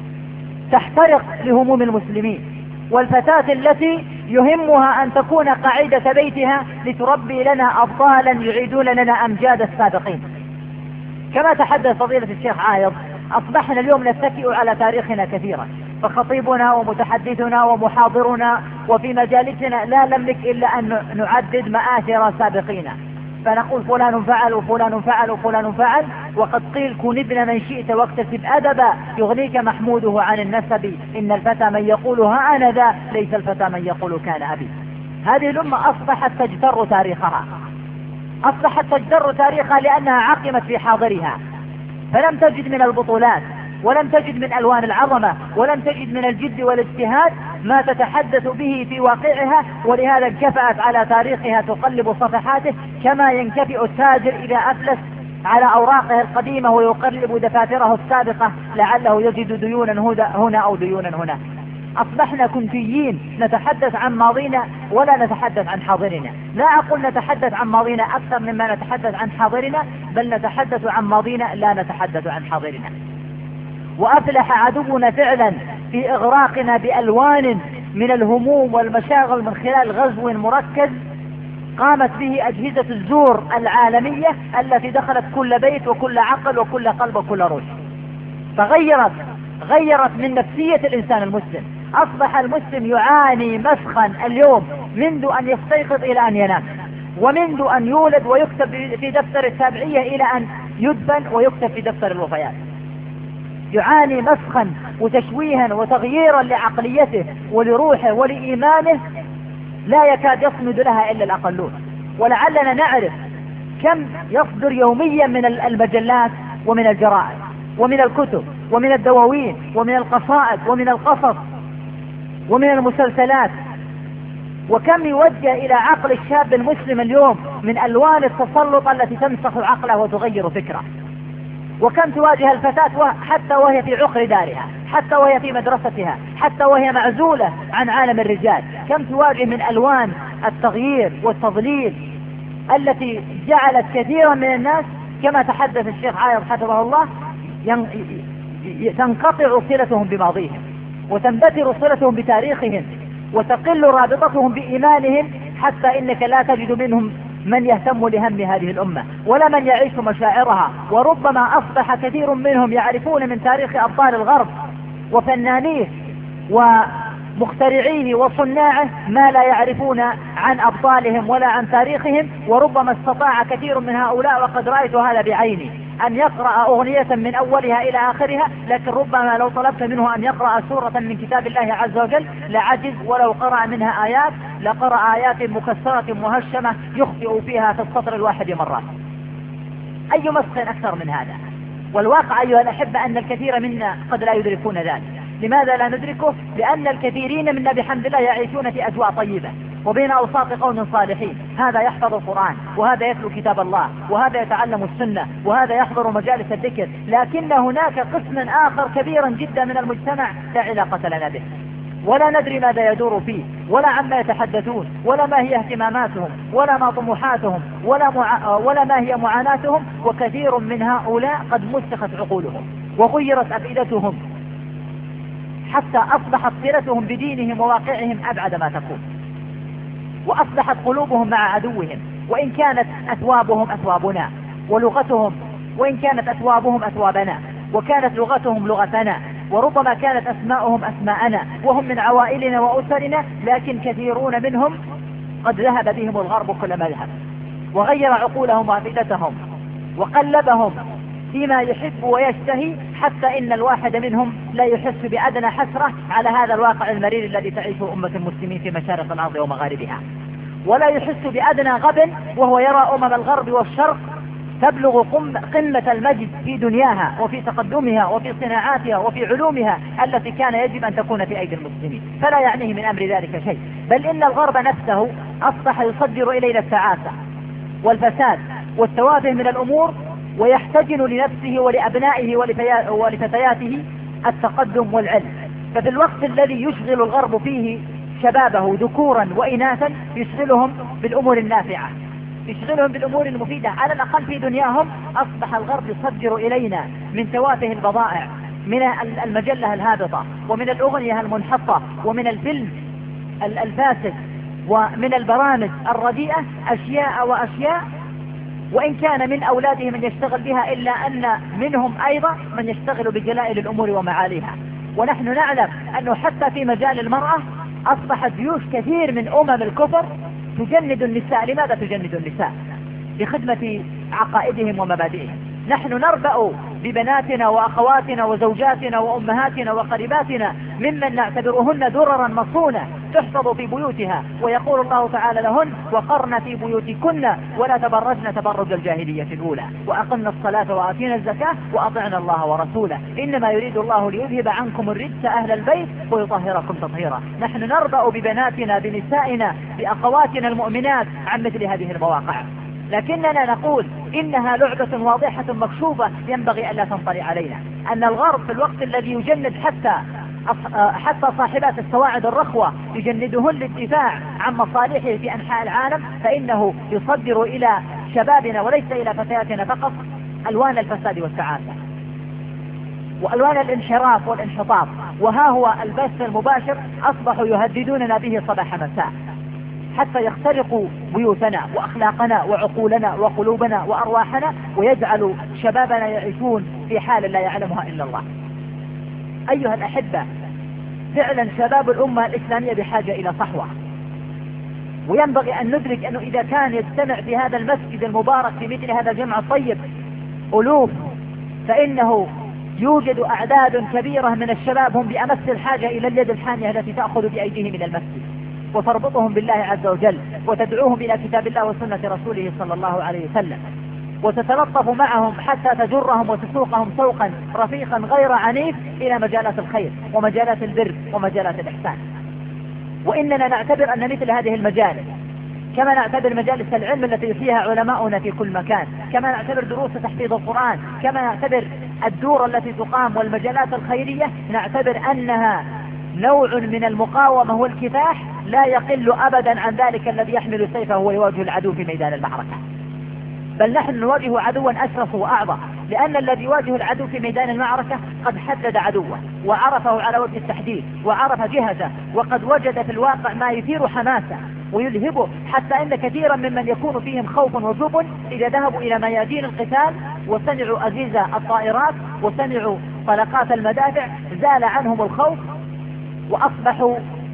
تحترق لهموم المسلمين، والفتاة التي يهمها أن تكون قاعدة بيتها لتربي لنا أبطالا يعيدون لنا أمجاد السابقين. كما تحدث فضيلة الشيخ عايض، أصبحنا اليوم نتكئ على تاريخنا كثيرا، فخطيبنا ومتحدثنا ومحاضرنا وفي مجالسنا لا نملك إلا أن نعدد مآثر سابقين، فنقول فلان فعل وفلان فعل وفلان فعل، وقد قيل كن ابن من شئت واكتسب أدبا يغنيك محموده عن النسب، إن الفتى من يقول ها أنا ذا ليس الفتى من يقول كان أبي. هذه الأمة أصبحت تجتر تاريخها، أصبحت تجتر تاريخها لأنها عقمت في حاضرها، فلم تجد من البطولات ولم تجد من ألوان العظمة ولم تجد من الجد والاجتهاد ما تتحدث به في واقعها، ولهذا انكفأت على تاريخها تقلب صفحاته كما ينكفئ التاجر إذا أفلس على أوراقه القديمة ويقلب دفاتره السابقة لعله يجد ديونا هنا أو ديونا هنا. أصبحنا كنفيين نتحدث عن ماضينا ولا نتحدث عن حاضرنا. لا أقول نتحدث عن ماضينا أكثر مما نتحدث عن حاضرنا، بل نتحدث عن ماضينا لا نتحدث عن حاضرنا. وأفلح عدونا فعلا في إغراقنا بألوان من الهموم والمشاغل من خلال غزو مركز قامت به أجهزة الزور العالمية التي دخلت كل بيت وكل عقل وكل قلب وكل روح، غيرت من نفسية الإنسان المسلم. أصبح المسلم يعاني مسخا اليوم منذ أن يستيقظ إلى أن ينام، ومنذ أن يولد ويكتب في دفتر التابعية إلى أن يدفن ويكتب في دفتر الوفيات. يعاني مسخا وتشويها وتغييرا لعقليته ولروحه ولإيمانه لا يكاد يصمد لها إلا الأقلون. ولعلنا نعرف كم يصدر يوميا من المجلات ومن الجرائد ومن الكتب ومن الدواوين ومن القصائد ومن القصص ومن المسلسلات، وكم يوجه إلى عقل الشاب المسلم اليوم من ألوان التسلط التي تمسخ عقله وتغير فكره. وكم تواجه الفتاة حتى وهي في عقر دارها، حتى وهي في مدرستها، حتى وهي معزولة عن عالم الرجال، كم تواجه من ألوان التغيير والتضليل التي جعلت كثيرا من الناس كما تحدث الشيخ عايض حفظه الله تنقطع صلتهم بماضيهم وتنبتر صلتهم بتاريخهم وتقل رابطتهم بإيمانهم، حتى إنك لا تجد منهم من يهتم لهم هذه الأمة ولا من يعيش مشاعرها. وربما أصبح كثير منهم يعرفون من تاريخ أبطال الغرب وفنانيه مخترعيه وصناعه ما لا يعرفون عن أبطالهم ولا عن تاريخهم. وربما استطاع كثير من هؤلاء، وقد رأيت هذا بعيني، أن يقرأ أغنية من أولها إلى آخرها، لكن ربما لو طلبت منه أن يقرأ سورة من كتاب الله عز وجل لعجز، ولو قرأ منها آيات لقرأ آيات مكسرة مهشمة يخطئ فيها في السطر الواحد مرات. أي مسخ أكثر من هذا؟ والواقع أيها الأحبة أن الكثير منا قد لا يدركون ذلك. لماذا لا ندركه؟ لأن الكثيرين منا بحمد الله يعيشون في أجواء طيبة وبين أوساط قوم صالحين، هذا يحفظ القرآن، وهذا يتلو كتاب الله، وهذا يتعلم السنة، وهذا يحضر مجالس الذكر. لكن هناك قسم آخر كبيرا جدا من المجتمع لا علاقة لنا به، ولا ندري ماذا يدور فيه، ولا عما يتحدثون، ولا ما هي اهتماماتهم، ولا ما طموحاتهم، ولا ما هي معاناتهم. وكثير من هؤلاء قد مسخت عقولهم وغيرت أفئدتهم، حتى أصبحت صلتهم بدينهم وواقعهم أبعد ما تكون، وأصبحت قلوبهم مع عدوهم، وإن كانت أثوابهم أثوابنا، وإن كانت أثوابهم أثوابنا، وكانت لغتهم لغتنا، وربما كانت أسماؤهم أسماءنا، وهم من عوائلنا وأسرنا. لكن كثيرون منهم قد ذهب بهم الغرب كل ما ذهب، وغير عقولهم وأفئدتهم، وقلبهم فيما يحب ويشتهي، حتى إن الواحد منهم لا يحس بأدنى حسرة على هذا الواقع المرير الذي تعيشه أمة المسلمين في مشارق الأرض ومغاربها، ولا يحس بأدنى غبن وهو يرى الغرب والشرق تبلغ قمة المجد في دنياها وفي تقدمها وفي صناعاتها وفي علومها التي كان يجب أن تكون في أيدي المسلمين، فلا يعنيه من أمر ذلك شيء. بل إن الغرب نفسه أصبح يصدر إلينا التعاسة والفساد والتوافه من الأمور، ويحتجن لنفسه ولأبنائه ولفتياته التقدم والعلم. ففي الوقت الذي يشغل الغرب فيه شبابه ذكورا وإناثا يشغلهم بالأمور النافعة، يشغلهم بالأمور المفيدة على الأقل في دنياهم، أصبح الغرب يصدر إلينا من توافه البضائع، من المجلة الهابطة، ومن الأغنية المنحطة، ومن الفيلم الفاسد، ومن البرامج الرديئة أشياء وأشياء. وإن كان من أولاده من يشتغل بها، إلا أن منهم أيضا من يشتغل بجلائل الأمور ومعاليها. ونحن نعلم أنه حتى في مجال المرأة أصبحت جيوش كثير من الكفر تجند النساء. لماذا تجند النساء؟ لخدمة عقائدهم ومبادئهم. نحن نربأ ببناتنا وأخواتنا وزوجاتنا وأمهاتنا وقريباتنا ممن نعتبرهن دررا مصونة تحفظ في بيوتها، ويقول الله تعالى لهن: وقرن في بيوتكن ولا تبرجن تبرج الجاهلية الأولى وأقمنا الصلاة وآتينا الزكاة وأطعنا الله ورسوله إنما يريد الله ليذهب عنكم الرجس أهل البيت ويطهركم تطهيرا. نحن نربأ ببناتنا بنسائنا بأخواتنا المؤمنات عن مثل هذه المواقع، لكننا نقول إنها لعبة واضحة مكشوفة ينبغي ألا تنطلي علينا. أن الغرب في الوقت الذي يجند حتى صاحبات السواعد الرخوة يجندهن للدفاع عن مصالحه في أنحاء العالم، فإنه يصدر إلى شبابنا وليس إلى فتياتنا فقط ألوان الفساد والتعاسة وألوان الانحراف والانحطاط. وها هو البث المباشر أصبحوا يهددوننا به صباح مساء، حتى يخترقوا بيوتنا وأخلاقنا وعقولنا وقلوبنا وأرواحنا، ويجعل شبابنا يعيشون في حال لا يعلمها إلا الله. أيها الأحبة، فعلا شباب الأمة الإسلامية بحاجة إلى صحوة، وينبغي أن ندرك أنه إذا كان يجتمع في هذا المسجد المبارك في مثل هذا الجمع الطيب ألوف، فإنه يوجد أعداد كبيرة من الشباب هم بأمس الحاجة إلى اليد الحامية التي تأخذ بأيديهم إلى المسجد وتربطهم بالله عز وجل، وتدعوهم إلى كتاب الله وسنة رسوله صلى الله عليه وسلم، وتتلطف معهم حتى تجرهم وتسوقهم سوقا رفيقا غير عنيف إلى مجالات الخير ومجالات البر ومجالات الإحسان. وإننا نعتبر أن مثل هذه المجالس، كما نعتبر مجالس العلم التي فيها علماؤنا في كل مكان، كما نعتبر دروس تحفيظ القرآن، كما نعتبر الدور التي تقام والمجالات الخيرية، نعتبر أنها نوع من المقاومة والكفاح لا يقل أبدا عن ذلك الذي يحمل سيفه ويواجه العدو في ميدان المعركة. بل نحن نواجه عدوا أشرف وأعظم، لأن الذي يواجه العدو في ميدان المعركة قد حدد عدوه وعرفه على وجه التحديد وعرف جهته، وقد وجد في الواقع ما يثير حماسه ويلهبه، حتى أن كثيرا ممن يكون فيهم خوف وجبن إذا ذهبوا إلى ميادين القتال وسمعوا أزيز الطائرات وسمعوا طلقات المدافع زال عنهم الخوف، وأصبحوا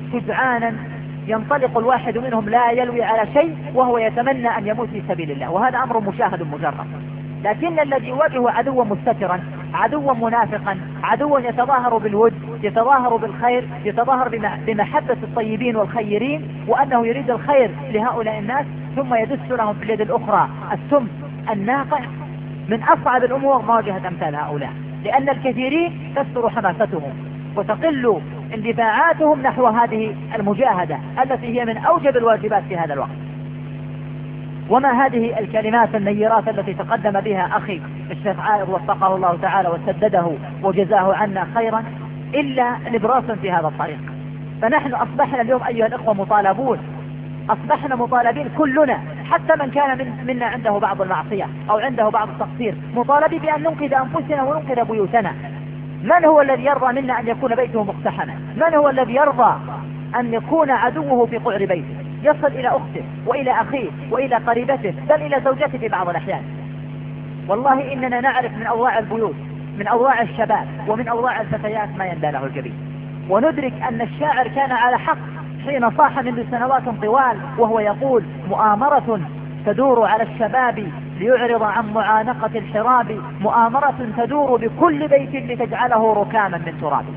شجعانا ينطلق الواحد منهم لا يلوي على شيء وهو يتمنى أن يموت في سبيل الله، وهذا أمر مشاهد مجرد. لكن الذي يواجه عدوا مستترا، عدوا منافقا، عدوا يتظاهر بالود، يتظاهر بالخير، يتظاهر بمحبة الطيبين والخيرين، وأنه يريد الخير لهؤلاء الناس، ثم يدس لهم في اليد الأخرى السم الناقع، من أصعب الأمور مواجهة أمثال هؤلاء، لأن الكثيرين تكثر حماستهم وتقل اندفاعاتهم نحو هذه المجاهدة التي هي من أوجب الواجبات في هذا الوقت. وما هذه الكلمات النيرات التي تقدم بها أخي الشيخ عائض وفقه الله تعالى وسدده وجزاه عنا خيرا إلا نبراس في هذا الطريق. فنحن أصبحنا اليوم أيها الإخوة مطالبون، أصبحنا مطالبين كلنا، حتى من كان منا عنده بعض المعصية أو عنده بعض التقصير، مطالبين بأن ننقذ أنفسنا وننقذ بيوتنا. من هو الذي يرضى منا أن يكون بيته مقتحما؟ من هو الذي يرضى أن يكون عدوه في قعر بيته، يصل إلى أخته وإلى أخيه وإلى قريبته بل إلى زوجته في بعض الأحيان؟ والله إننا نعرف من أوضاع البيوت، من أوضاع الشباب ومن أوضاع الفتيات ما يندى له الجبين، وندرك أن الشاعر كان على حق حين صاح منذ سنوات طوال وهو يقول: مؤامرة تدور على الشباب ليعرض عن معانقة الحراب، مؤامرة تدور بكل بيت لتجعله ركاما من تراب.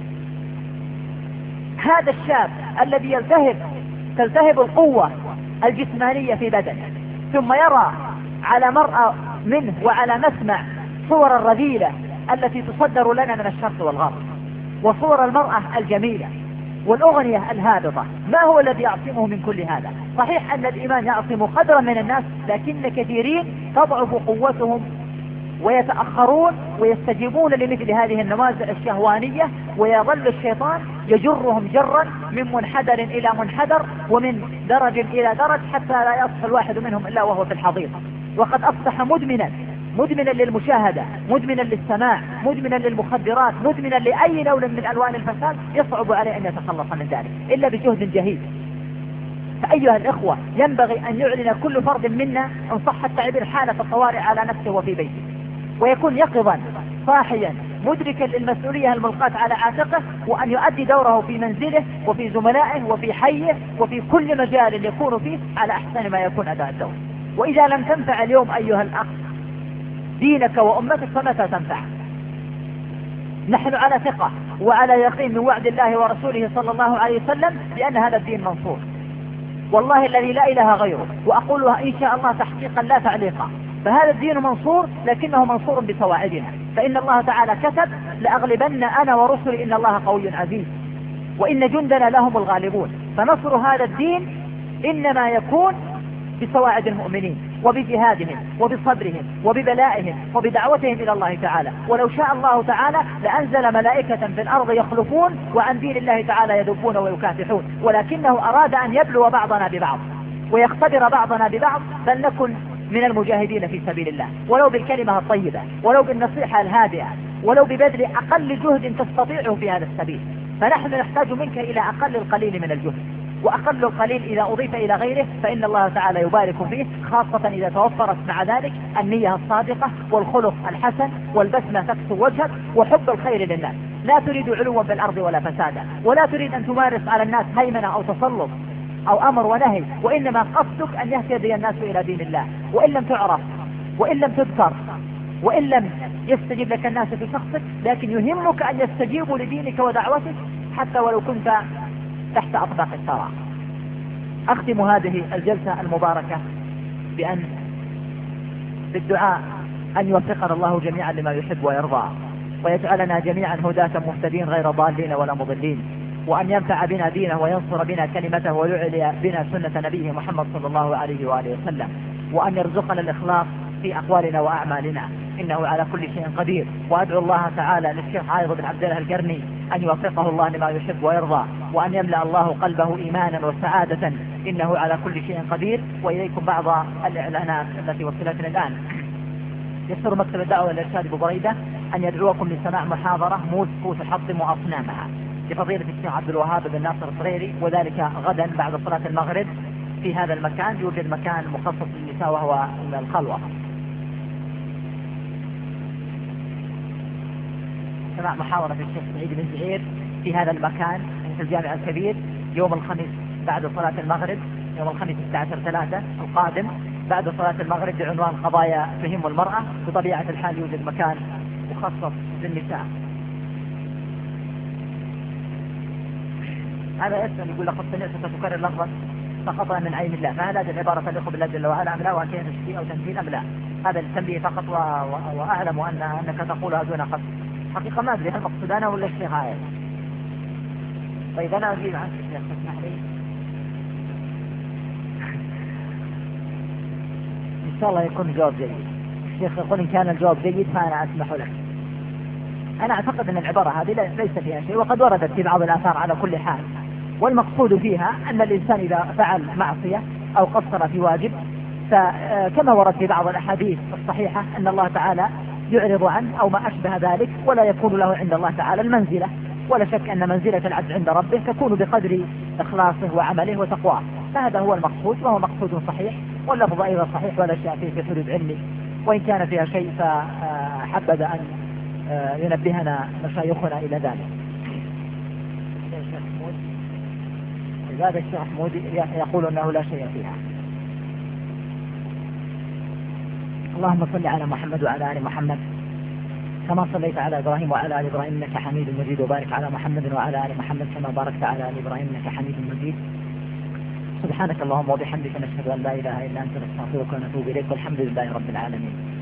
هذا الشاب الذي تلتهب القوة الجسمانية في بدنه، ثم يرى على مرأى منه وعلى مسمع صور الرذيلة التي تصدر لنا من الشرق والغرب، وصور المرأة الجميلة والأغنية الهابطة، ما هو الذي يعصمه من كل هذا؟ صحيح أن الإيمان يعصم قدرا من الناس، لكن كثيرين تضعف قوتهم ويتأخرون ويستجيبون لمثل هذه النوازع الشهوانية، ويظل الشيطان يجرهم جرا من منحدر إلى منحدر ومن درج إلى درج حتى لا يصح الواحد منهم إلا وهو في الحضيض، وقد أصبح مدمنا للمشاهدة، مدمنا للسماع، مدمنا للمخدرات، مدمنا لأي لون من ألوان الفساد يصعب عليه أن يتخلص من ذلك إلا بجهد جهيد. فأيها الإخوة، ينبغي أن يعلن كل فرد منا إن صح التعبير حالة الطوارئ على نفسه وفي بيته، ويكون يقظا صاحيا مدركا للمسؤولية الملقاة على عاتقه، وأن يؤدي دوره في منزله وفي زملائه وفي حيه وفي كل مجال يكون فيه على أحسن ما يكون أداء الدور. وإذا لم تنفع اليوم أيها الأخ دينك وأمتك فمتى تنفع؟ نحن على ثقة وعلى يقين من وعد الله ورسوله صلى الله عليه وسلم بأن هذا الدين منصور، والله الذي لا إله غيره، وأقولها إن شاء الله تحقيقا لا تعليقا. فهذا الدين منصور، لكنه منصور بسواعدنا، فإن الله تعالى كتب: لأغلبن أنا ورسلي إن الله قوي عزيز وإن جندنا لهم الغالبون. فنصر هذا الدين إنما يكون بسواعد المؤمنين وبجهادهم وبصبرهم وببلائهم وبدعوتهم إلى الله تعالى. ولو شاء الله تعالى لأنزل ملائكة في الأرض يخلفون وعن دين الله تعالى يذبون ويكافحون، ولكنه أراد أن يبلو بعضنا ببعض ويختبر بعضنا ببعض، بل نكن من المجاهدين في سبيل الله، ولو بالكلمة الطيبة، ولو بالنصيحة الهادئة، ولو ببذل أقل جهد تستطيعه في هذا السبيل. فنحن نحتاج منك إلى أقل القليل من الجهد، وأقل القليل إذا أضيف إلى غيره فإن الله تعالى يبارك فيه، خاصة إذا توفرت مع ذلك النية الصادقة والخلق الحسن والبسمة تكسو وجهك وحب الخير للناس. لا تريد علوا في الأرض ولا فسادا، ولا تريد أن تمارس على الناس هيمنة أو تسلط أو أمر ونهي، وإنما قصدك أن يهتدي الناس إلى دين الله. وإن لم تعرف وإن لم تذكر وإن لم يستجيب لك الناس في شخصك، لكن يهمك أن يستجيبوا لدينك ودعوتك حتى ولو كنت تحت أطباق الثرى. أختم هذه الجلسة المباركة بالدعاء أن يوفقنا الله جميعا لما يحب ويرضى، ويجعلنا جميعا هداة مهتدين غير ضالين ولا مضلين، وأن ينفع بنا دينه وينصر بنا كلمته ويعلي بنا سنة نبيه محمد صلى الله عليه وآله وسلم، وأن يرزقنا الإخلاص في أقوالنا وأعمالنا إنه على كل شيء قدير. وأدعو الله تعالى للشيخ عائض بن عبد الله القرني أن يوفقه الله لما يحب ويرضى، وأن يملأ الله قلبه إيمانا وسعادة إنه على كل شيء قدير. وإليكم بعض الإعلانات التي وصلتنا الآن. يسر مكتب الدعوة والإرشاد ببريدة أن يدعوكم لسماع محاضرة موسكو تحطم أصنامها لفضيلة الشيخ عبد الوهاب بن ناصر الصريري، وذلك غدا بعد صلاة المغرب في هذا المكان. يوجد مكان مخصص للنساء وهو الخلوة. سماع محاضرة الشيخ سعيد بن زهير في هذا المكان في الجامع الكبير يوم الخميس بعد صلاة المغرب، يوم الخميس 11/3 القادم بعد صلاة المغرب، بعنوان قضايا تهم المرأة. بطبيعة الحال يوجد مكان مخصص للنساء. هذا يسأل يقول لقد سمعت ستكرر لفظة فخطأ من عين الله، فهل هذه العبارة تليق بالله جل وعلا أم لا؟ وأن كان تشبيه أو تمثيل أم لا؟ هذا التنبيه فقط، وأعلم أنك تقولها دون قصد. حقيقة ما أدري هل مقصود أنا ولا الشيخ عايد. طيب أنا أجيب عنك الشيخ، تسمح لي؟ إن شاء الله يكون الجواب جيد. الشيخ يقول إن كان الجواب جيد فأنا أسمح لك. أنا أعتقد أن العبارة هذه ليس فيها شيء، وقد وردت في بعض الآثار على كل حال، والمقصود فيها أن الإنسان إذا فعل معصية أو قصر في واجب، فكما ورد في بعض الأحاديث الصحيحة أن الله تعالى يعرض عنه أو ما أشبه ذلك، ولا يكون له عند الله تعالى المنزلة. ولا شك أن منزلة العبد عند ربه تكون بقدر إخلاصه وعمله وتقواه، فهذا هو المقصود، وهو مقصود صحيح، واللفظ أيضا صحيح ولا شيء فيه في حدود علمي، وإن كان فيها شيء فحبذ أن ينبهنا مشايخنا إلى ذلك. هذا الشيخ محمود يقول أنه لا شيء فيها. اللهم صل على محمد وعلى آل محمد كما صليت على إبراهيم وعلى آل إبراهيم إنك حميد مجيد، وبارك على محمد وعلى آل محمد كما باركت على آل إبراهيم إنك حميد مجيد. سبحانك اللهم وبحمدك نشهد أن لا إله إلا أنت نستغفرك ونتوب إليك، والحمد لله رب العالمين.